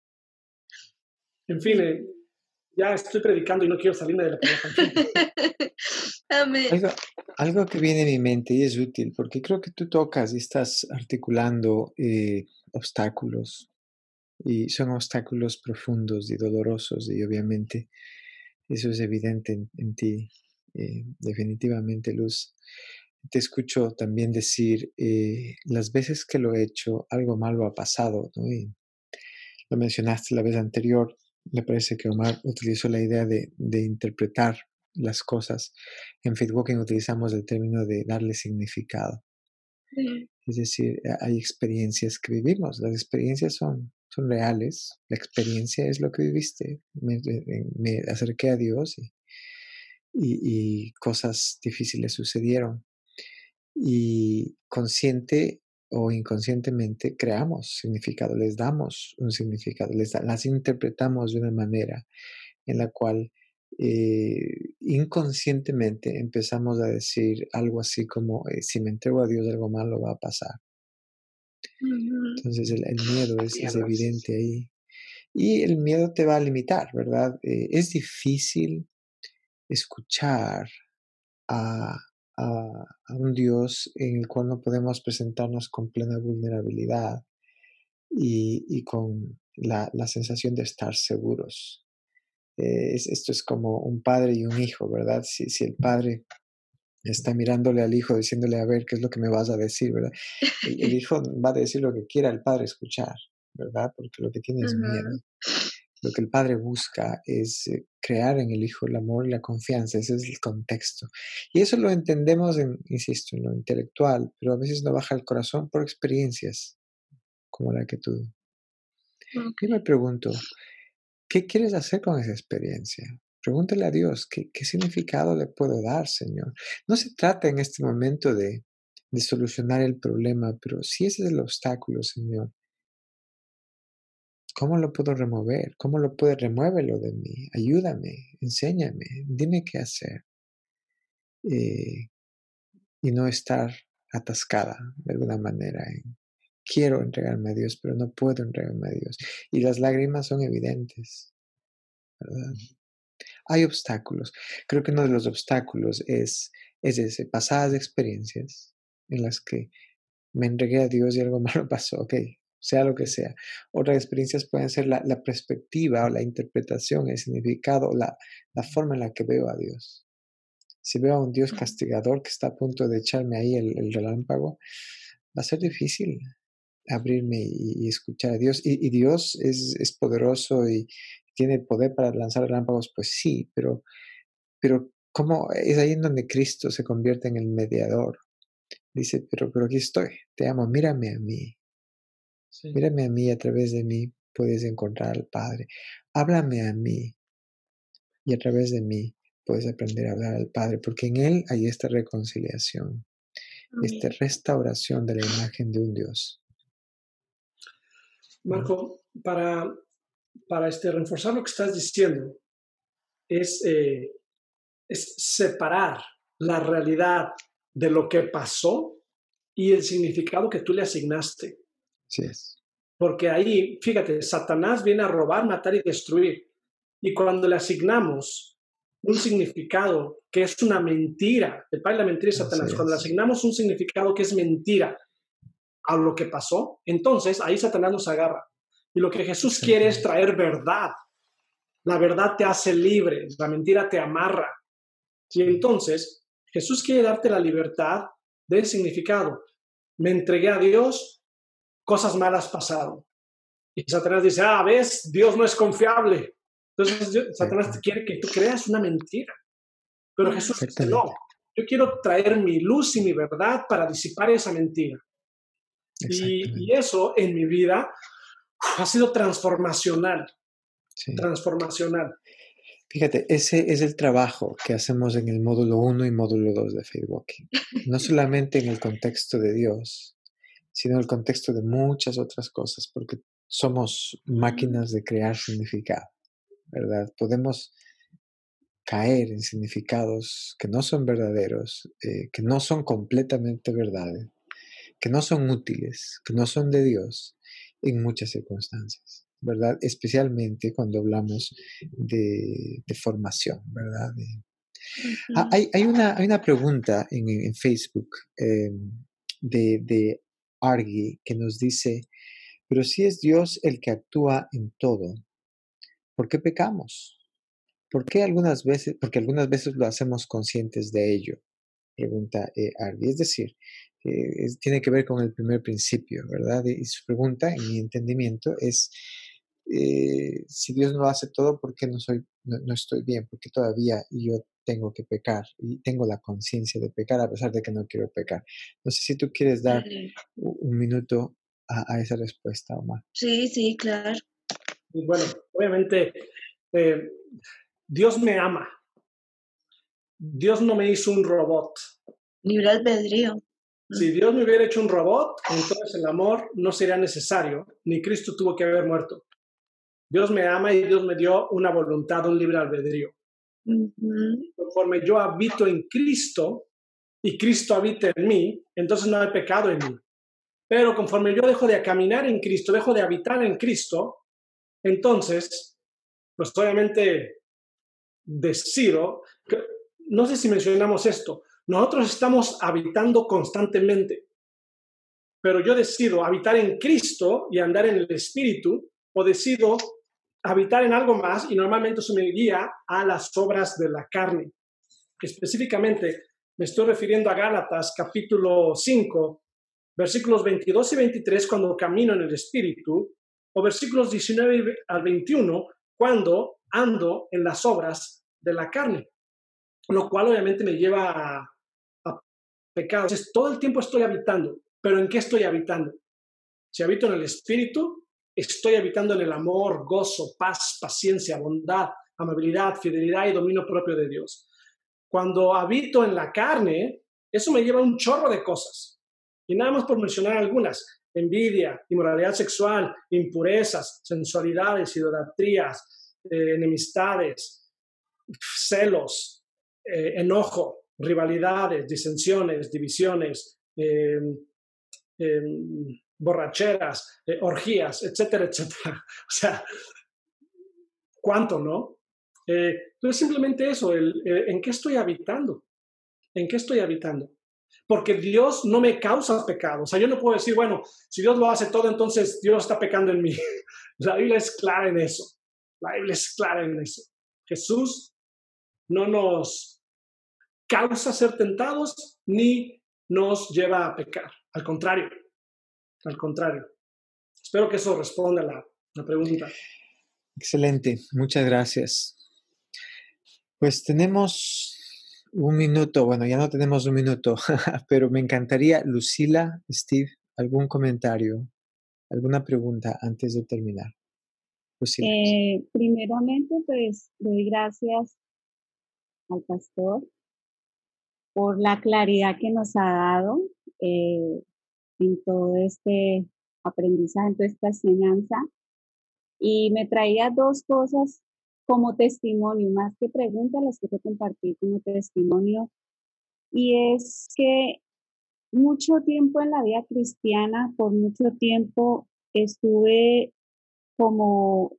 En fin, eh, ya estoy predicando y no quiero salirme de la palabra. Amén. Algo, algo que viene a mi mente y es útil, porque creo que tú tocas y estás articulando eh, obstáculos, y son obstáculos profundos y dolorosos, y obviamente eso es evidente en, en ti, eh, definitivamente, Luz. Te escucho también decir, eh, las veces que lo he hecho, algo malo ha pasado, ¿no? Y lo mencionaste la vez anterior, me parece que Omar utilizó la idea de, de interpretar las cosas. En Faithwalking utilizamos el término de darle significado. Sí. Es decir, hay experiencias que vivimos, las experiencias son, son reales, la experiencia es lo que viviste. Me, me acerqué a Dios y, y, y cosas difíciles sucedieron. Y consciente o inconscientemente creamos significado, les damos un significado, les da, las interpretamos de una manera en la cual eh, inconscientemente empezamos a decir algo así como, eh, si me entrego a Dios algo malo va a pasar. Uh-huh. Entonces el, el miedo es, es evidente ahí. Y el miedo te va a limitar, ¿verdad? Eh, es difícil escuchar a... A, a un Dios en el cual no podemos presentarnos con plena vulnerabilidad y, y con la, la sensación de estar seguros. Eh, es, esto es como un padre y un hijo, ¿verdad? Si, si el padre está mirándole al hijo, diciéndole, a ver, ¿qué es lo que me vas a decir, verdad? El, el hijo va a decir lo que quiera el padre escuchar, ¿verdad? Porque lo que tiene es miedo. Lo que el Padre busca es eh, crear en el Hijo el amor y la confianza. Ese es el contexto. Y eso lo entendemos, en, insisto, en lo intelectual, pero a veces no baja el corazón por experiencias como la que tuve. Ok. Yo me pregunto, ¿qué quieres hacer con esa experiencia? Pregúntale a Dios, ¿qué, qué significado le puedo dar, Señor? No se trata en este momento de, de solucionar el problema, pero si ese es el obstáculo, Señor, ¿cómo lo puedo remover? ¿Cómo lo puedo? Remuévelo de mí. Ayúdame, enséñame, dime qué hacer. Eh, y no estar atascada de alguna manera en quiero entregarme a Dios, pero no puedo entregarme a Dios. Y las lágrimas son evidentes, ¿verdad? Hay obstáculos. Creo que uno de los obstáculos es, es ese, pasadas experiencias en las que me entregué a Dios y algo malo pasó, ok, sea lo que sea. Otras experiencias pueden ser la, la perspectiva o la interpretación, el significado, la, la forma en la que veo a Dios. Si veo a un Dios castigador que está a punto de echarme ahí el, el relámpago, va a ser difícil abrirme y, y escuchar a Dios. Y, y Dios es, es poderoso y tiene poder para lanzar relámpagos, pues sí, pero, pero ¿cómo? Es ahí en donde Cristo se convierte en el mediador. Dice, pero, pero aquí estoy, te amo, mírame a mí. Sí. Mírame a mí, a través de mí puedes encontrar al Padre. Háblame a mí y a través de mí puedes aprender a hablar al Padre, porque en Él hay esta reconciliación, esta Amén. restauración de la imagen de un Dios. Marco, para, para este, reforzar lo que estás diciendo, es, eh, es separar la realidad de lo que pasó y el significado que tú le asignaste. Así es. Porque ahí, fíjate, Satanás viene a robar, matar y destruir. Y cuando le asignamos un significado que es una mentira, el padre de la mentira es Satanás, Así cuando le es. asignamos un significado que es mentira a lo que pasó, entonces ahí Satanás nos agarra. Y lo que Jesús quiere es traer verdad. La verdad te hace libre, la mentira te amarra. Y entonces Jesús quiere darte la libertad del significado. Me entregué a Dios, cosas malas pasaron. Y Satanás dice, ah, ves, Dios no es confiable. Entonces Satanás te quiere que tú creas una mentira. Pero Jesús dice, no, yo quiero traer mi luz y mi verdad para disipar esa mentira. Y, y eso en mi vida ha sido transformacional. Sí. Transformacional. Fíjate, ese es el trabajo que hacemos en el módulo uno y módulo dos de FaithWalking. No solamente en el contexto de Dios, sino en el contexto de muchas otras cosas, porque somos máquinas de crear significado, ¿verdad? Podemos caer en significados que no son verdaderos, eh, que no son completamente verdades, que no son útiles, que no son de Dios en muchas circunstancias, ¿verdad? Especialmente cuando hablamos de, de formación, ¿verdad? De, ah, hay, hay, una, hay una pregunta en, en Facebook eh, de, de Argi que nos dice, pero si es Dios el que actúa en todo, ¿por qué pecamos? ¿Por qué algunas veces? Porque algunas veces lo hacemos conscientes de ello, pregunta eh, Argi. Es decir, eh, es, tiene que ver con el primer principio, ¿verdad? Y, y su pregunta, en mi entendimiento, es eh, si Dios no hace todo, ¿por qué no, soy, no, no estoy bien? ¿Por qué todavía yo tengo que pecar? Y tengo la conciencia de pecar a pesar de que no quiero pecar. No sé si tú quieres dar Vale. un, un minuto a, a esa respuesta, Omar. Sí, sí, claro. Y bueno, obviamente, eh, Dios me ama. Dios no me hizo un robot. Libre albedrío. Si Dios me hubiera hecho un robot, entonces el amor no sería necesario, ni Cristo tuvo que haber muerto. Dios me ama y Dios me dio una voluntad, un libre albedrío. Uh-huh. Conforme yo habito en Cristo y Cristo habita en mí, entonces no hay pecado en mí. Pero conforme yo dejo de caminar en Cristo, dejo de habitar en Cristo, entonces, pues obviamente decido, que, no sé si mencionamos esto, nosotros estamos habitando constantemente, pero yo decido habitar en Cristo y andar en el Espíritu, o decido habitar en algo más y normalmente eso me guía a las obras de la carne. Específicamente, me estoy refiriendo a Gálatas capítulo cinco, versículos veintidós y veintitrés, cuando camino en el Espíritu, o versículos diecinueve al veintiuno, cuando ando en las obras de la carne, lo cual obviamente me lleva a, a pecado. Entonces, todo el tiempo estoy habitando, pero ¿en qué estoy habitando? Si habito en el Espíritu, estoy habitando en el amor, gozo, paz, paciencia, bondad, amabilidad, fidelidad y dominio propio de Dios. Cuando habito en la carne, eso me lleva a un chorro de cosas. Y nada más por mencionar algunas: envidia, inmoralidad sexual, impurezas, sensualidades, idolatrías, eh, enemistades, celos, eh, enojo, rivalidades, disensiones, divisiones, eh, eh, borracheras, eh, orgías, etcétera, etcétera. O sea, ¿cuánto, no? Eh, entonces, simplemente eso, el, eh, ¿en qué estoy habitando? ¿En qué estoy habitando? Porque Dios no me causa pecado. O sea, yo no puedo decir, bueno, si Dios lo hace todo, entonces Dios está pecando en mí. La Biblia es clara en eso. La Biblia es clara en eso. Jesús no nos causa ser tentados ni nos lleva a pecar. Al contrario, al contrario. Espero que eso responda a la, la pregunta. Excelente, muchas gracias. Pues tenemos un minuto, bueno, ya no tenemos un minuto, pero me encantaría, Lucila, Steve, algún comentario, alguna pregunta antes de terminar. Lucila. Eh, primeramente, pues doy gracias al pastor por la claridad que nos ha dado eh, en todo este aprendizaje, en toda esta enseñanza. Y me traía dos cosas como testimonio, más que preguntas, las quiero compartir como testimonio. Y es que mucho tiempo en la vida cristiana, por mucho tiempo estuve como,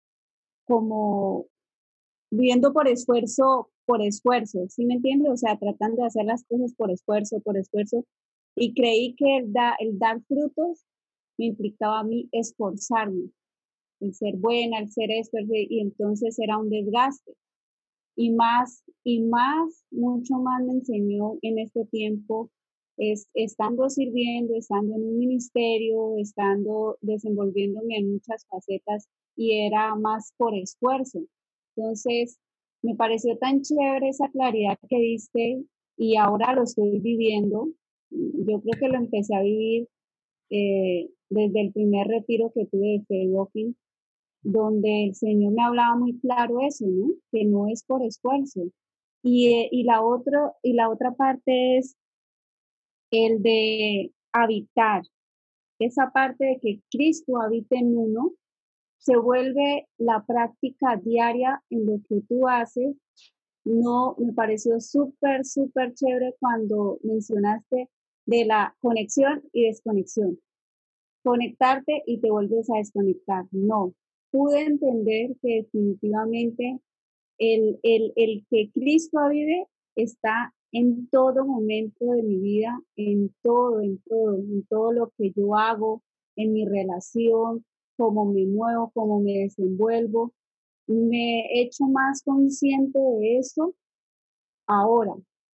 como viviendo por esfuerzo, por esfuerzo, ¿sí me entiendes? O sea, tratando de hacer las cosas por esfuerzo, por esfuerzo. Y creí que el, da, el dar frutos me implicaba a mí esforzarme, el ser buena, el ser esto, y entonces era un desgaste. Y más, y más, mucho más me enseñó en este tiempo, es estando sirviendo, estando en un ministerio, estando desenvolviéndome en muchas facetas, y era más por esfuerzo. Entonces, me pareció tan chévere esa claridad que diste, y ahora lo estoy viviendo. Yo creo que lo empecé a vivir eh, desde el primer retiro que tuve de Faith Walking, donde el Señor me hablaba muy claro eso, ¿no? Que no es por esfuerzo. Y, eh, y, la, otro, y la otra parte es el de habitar. Esa parte de que Cristo habita en uno, se vuelve la práctica diaria en lo que tú haces. No, me pareció súper, súper chévere cuando mencionaste de la conexión y desconexión. Conectarte y te vuelves a desconectar. No, pude entender que definitivamente el, el, el que Cristo vive está en todo momento de mi vida, en todo, en todo, en todo lo que yo hago, en mi relación, cómo me muevo, cómo me desenvuelvo. Me he hecho más consciente de eso ahora.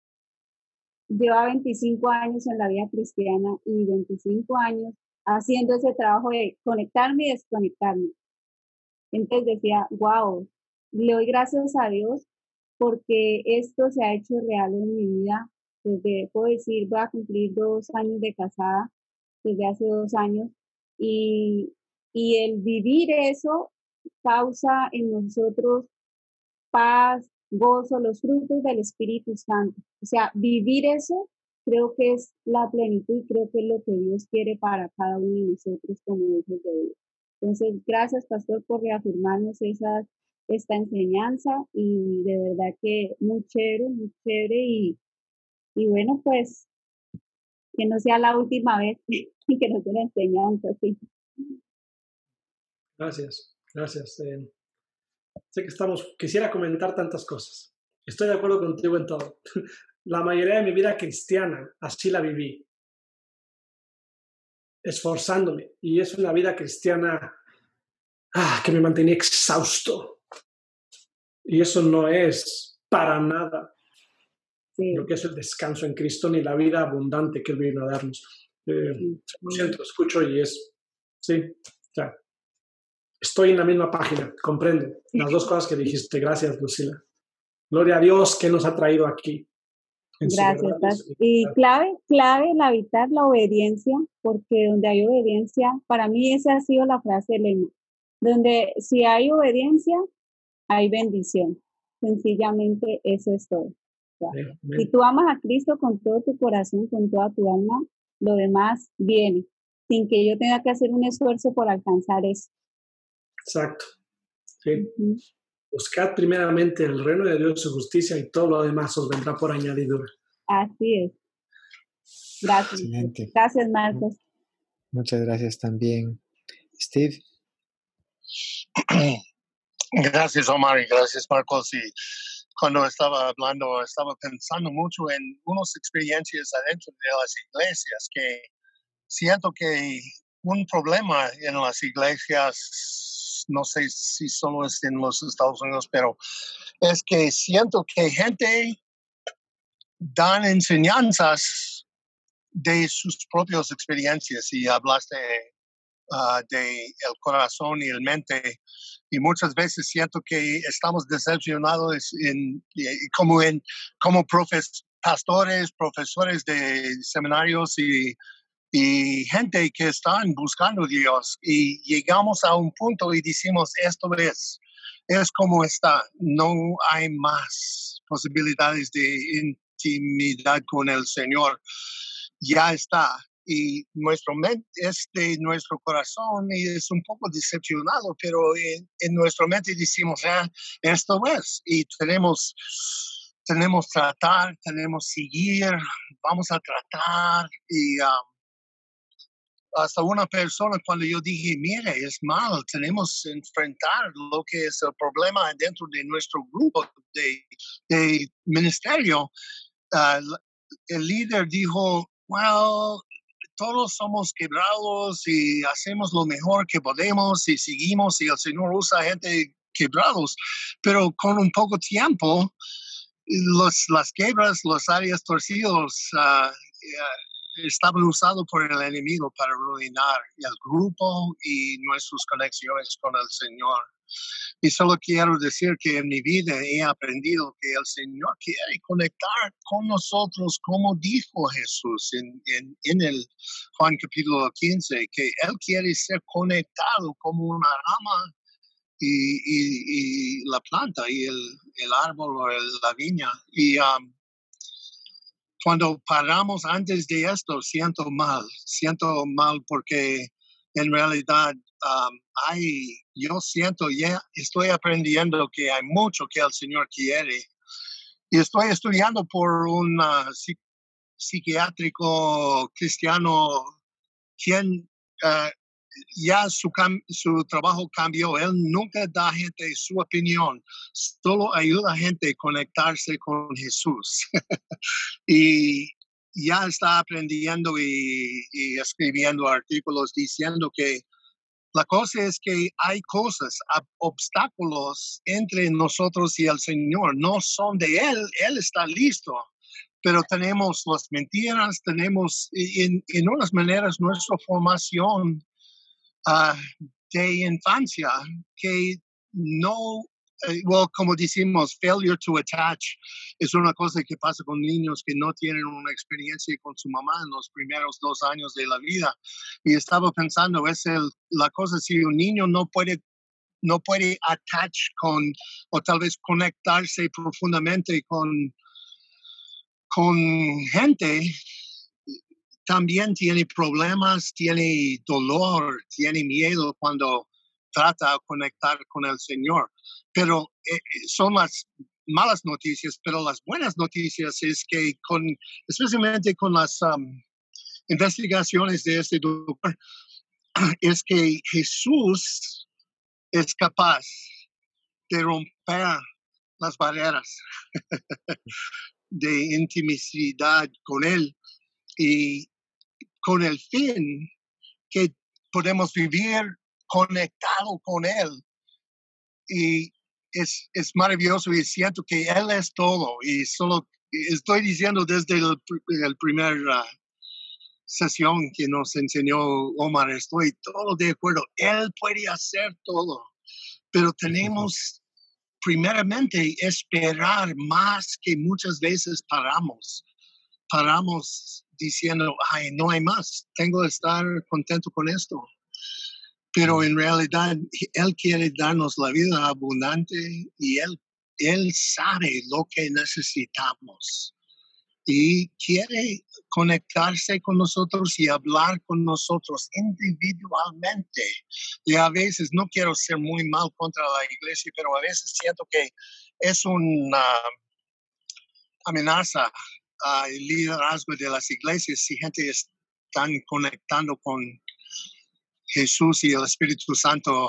Llevo veinticinco años en la vida cristiana y veinticinco años haciendo ese trabajo de conectarme y desconectarme. Entonces decía, wow, le doy gracias a Dios porque esto se ha hecho real en mi vida. Desde, puedo decir, voy a cumplir dos años de casada, desde hace dos años, y, y el vivir eso causa en nosotros paz, gozo, los frutos del Espíritu Santo. O sea, vivir eso creo que es la plenitud y creo que es lo que Dios quiere para cada uno de nosotros como hijos de Dios. Entonces, gracias, pastor, por reafirmarnos esa, esta enseñanza, y de verdad que muy chévere, muy chévere, y, y bueno, pues que no sea la última vez y que nos dé una enseñanza, sí. Gracias, gracias. Eh, sé que estamos, quisiera comentar tantas cosas. Estoy de acuerdo contigo en todo. La mayoría de mi vida cristiana así la viví, esforzándome, y es una vida cristiana ah, que me mantenía exhausto, y eso no es para nada sí. lo que es el descanso en Cristo ni la vida abundante que Él vino a darnos. Eh, cien por ciento lo escucho y es, sí, o sea, estoy en la misma página, comprendo las dos cosas que dijiste. Gracias, Lucila. Gloria a Dios que nos ha traído aquí. Gracias. Y clave, clave el habitar la obediencia, porque donde hay obediencia, para mí esa ha sido la frase de lema. Donde si hay obediencia, hay bendición. Sencillamente eso es todo. O sea, si tú amas a Cristo con todo tu corazón, con toda tu alma, lo demás viene, sin que yo tenga que hacer un esfuerzo por alcanzar eso. Exacto. Sí. Uh-huh. Buscad primeramente el reino de Dios, su justicia, y todo lo demás os vendrá por añadidura. Así es. Gracias. Excelente. Gracias, Marcos. Muchas gracias también, Steve. Gracias, Omar, y gracias, Marcos. Y cuando estaba hablando, estaba pensando mucho en unas experiencias adentro de las iglesias, que siento que un problema en las iglesias, no sé si solo es en los Estados Unidos, pero es que siento que gente dan enseñanzas de sus propias experiencias, y hablaste uh, de el corazón y el mente, y muchas veces siento que estamos decepcionados en, como, en, como profes, pastores, profesores de seminarios y, y gente que están buscando a Dios, y llegamos a un punto y decimos, esto es, es como está, no hay más posibilidades de intimidad con el Señor, ya está. Y nuestro mente es de nuestro corazón y es un poco decepcionado, pero en, en nuestra mente decimos, ah, esto es, y tenemos, tenemos tratar, tenemos seguir, vamos a tratar, y um, hasta una persona cuando yo dije, mire, es mal, tenemos que enfrentar lo que es el problema dentro de nuestro grupo de, de ministerio, uh, el líder dijo, well, todos somos quebrados y hacemos lo mejor que podemos y seguimos, y el Señor usa gente quebrados, pero con un poco tiempo, los, las quebras, los áreas torcidos uh, uh, estaban usados por el enemigo para arruinar el grupo y nuestras conexiones con el Señor. Y solo quiero decir que en mi vida he aprendido que el Señor quiere conectar con nosotros, como dijo Jesús en, en, en el Juan capítulo quince, que Él quiere ser conectado como una rama y, y, y la planta y el, el árbol o el, la viña. Y um, cuando paramos antes de esto, siento mal, siento mal porque en realidad um, hay, yo siento, ya estoy aprendiendo que hay mucho que el Señor quiere. Y estoy estudiando por un uh, psiqui- psiquiátrico cristiano, quien uh, ya su, cam- su trabajo cambió. Él nunca da a gente su opinión, solo ayuda a gente a conectarse con Jesús. Y ya está aprendiendo y, y escribiendo artículos diciendo que la cosa es que hay cosas, obstáculos entre nosotros y el Señor. No son de Él, Él está listo. Pero tenemos las mentiras, tenemos en, en unas maneras nuestra formación uh, de infancia que no, uh, well, como decimos, failure to attach es una cosa que pasa con niños que no tienen una experiencia con su mamá en los primeros dos años de la vida. Y estaba pensando, es el, la cosa, si un niño no puede no puede attach con, o tal vez conectarse profundamente con, con gente, también tiene problemas, tiene dolor, tiene miedo cuando trata de conectar con el Señor. Pero eh, son las malas noticias, pero las buenas noticias es que con, especialmente con las um, investigaciones de este doctor, es que Jesús es capaz de romper las barreras de intimidad con Él, y con el fin que podemos vivir conectado con Él. Y es, es maravilloso, y siento que Él es todo. Y solo estoy diciendo desde el, el primer uh, sesión que nos enseñó Omar, estoy todo de acuerdo. Él puede hacer todo, pero tenemos primeramente esperar más que muchas veces paramos. Paramos diciendo, ay, no hay más, tengo que estar contento con esto. Pero en realidad, Él quiere darnos la vida abundante y Él, Él sabe lo que necesitamos. Y quiere conectarse con nosotros y hablar con nosotros individualmente. Y a veces, no quiero ser muy mal contra la iglesia, pero a veces siento que es una amenaza al uh, liderazgo de las iglesias si gente está conectando con Jesús y el Espíritu Santo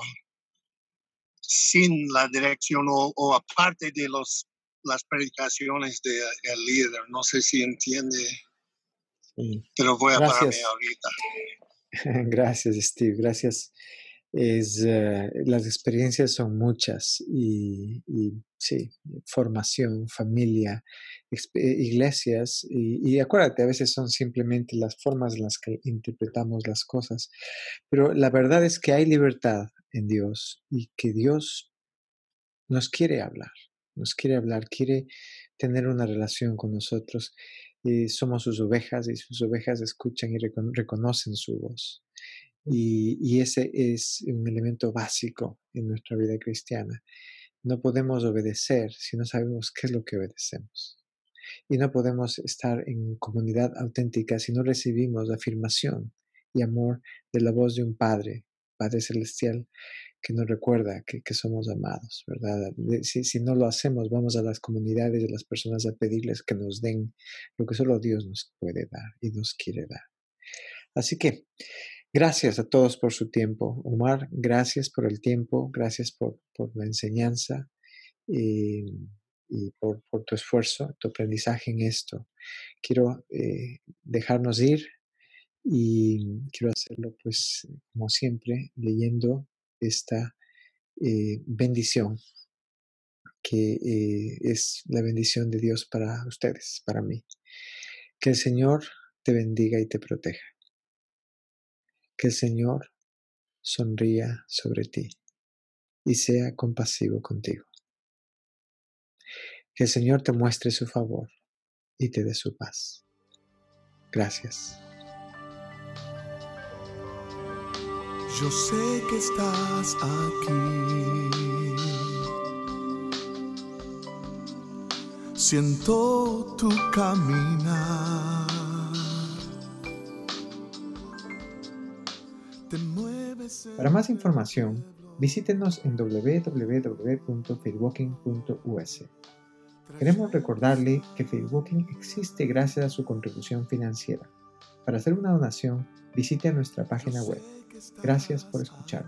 sin la dirección o, o aparte de los las predicaciones del de líder. No sé si entiende, sí. Pero voy a Gracias. pararme ahorita. Gracias, Steve. Gracias. Es, uh, las experiencias son muchas y, y sí, formación, familia, iglesias y, y acuérdate, a veces son simplemente las formas en las que interpretamos las cosas, pero la verdad es que hay libertad en Dios y que Dios nos quiere hablar. Nos quiere hablar, quiere tener una relación con nosotros. Eh, somos sus ovejas y sus ovejas escuchan y recon- reconocen su voz. Y, y ese es un elemento básico en nuestra vida cristiana. No podemos obedecer si no sabemos qué es lo que obedecemos. Y no podemos estar en comunidad auténtica si no recibimos afirmación y amor de la voz de un Padre, Padre Celestial, que nos recuerda que, que somos amados, ¿verdad? Si, si no lo hacemos, vamos a las comunidades de las personas a pedirles que nos den lo que solo Dios nos puede dar y nos quiere dar. Así que, gracias a todos por su tiempo. Omar, gracias por el tiempo, gracias por, por la enseñanza y, y por, por tu esfuerzo, tu aprendizaje en esto. Quiero eh, dejarnos ir y quiero hacerlo, pues, como siempre, leyendo esta eh, bendición que eh, es la bendición de Dios para ustedes, para mí. Que el Señor te bendiga y te proteja. Que el Señor sonría sobre ti y sea compasivo contigo. Que el Señor te muestre su favor y te dé su paz. Gracias. Yo sé que estás aquí. Siento tu caminar. Te mueves en Para más información, visítenos en doble u doble u doble u punto faithwalking punto u s. Queremos recordarle que Faithwalking existe gracias a su contribución financiera. Para hacer una donación, visite nuestra página web. Gracias por escucharnos.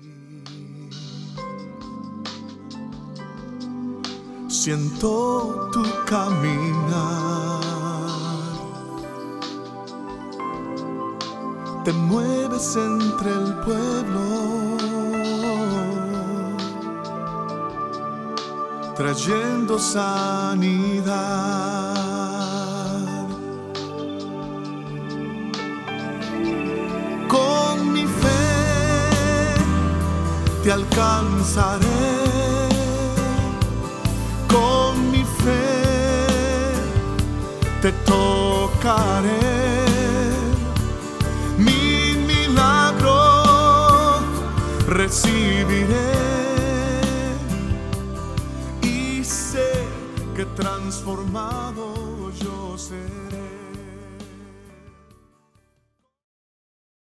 Siento tu caminar. Te mueves entre el pueblo, trayendo sanidad. Con mi fe te alcanzaré, con mi fe te tocaré, mi milagro recibiré. Que transformado yo sé.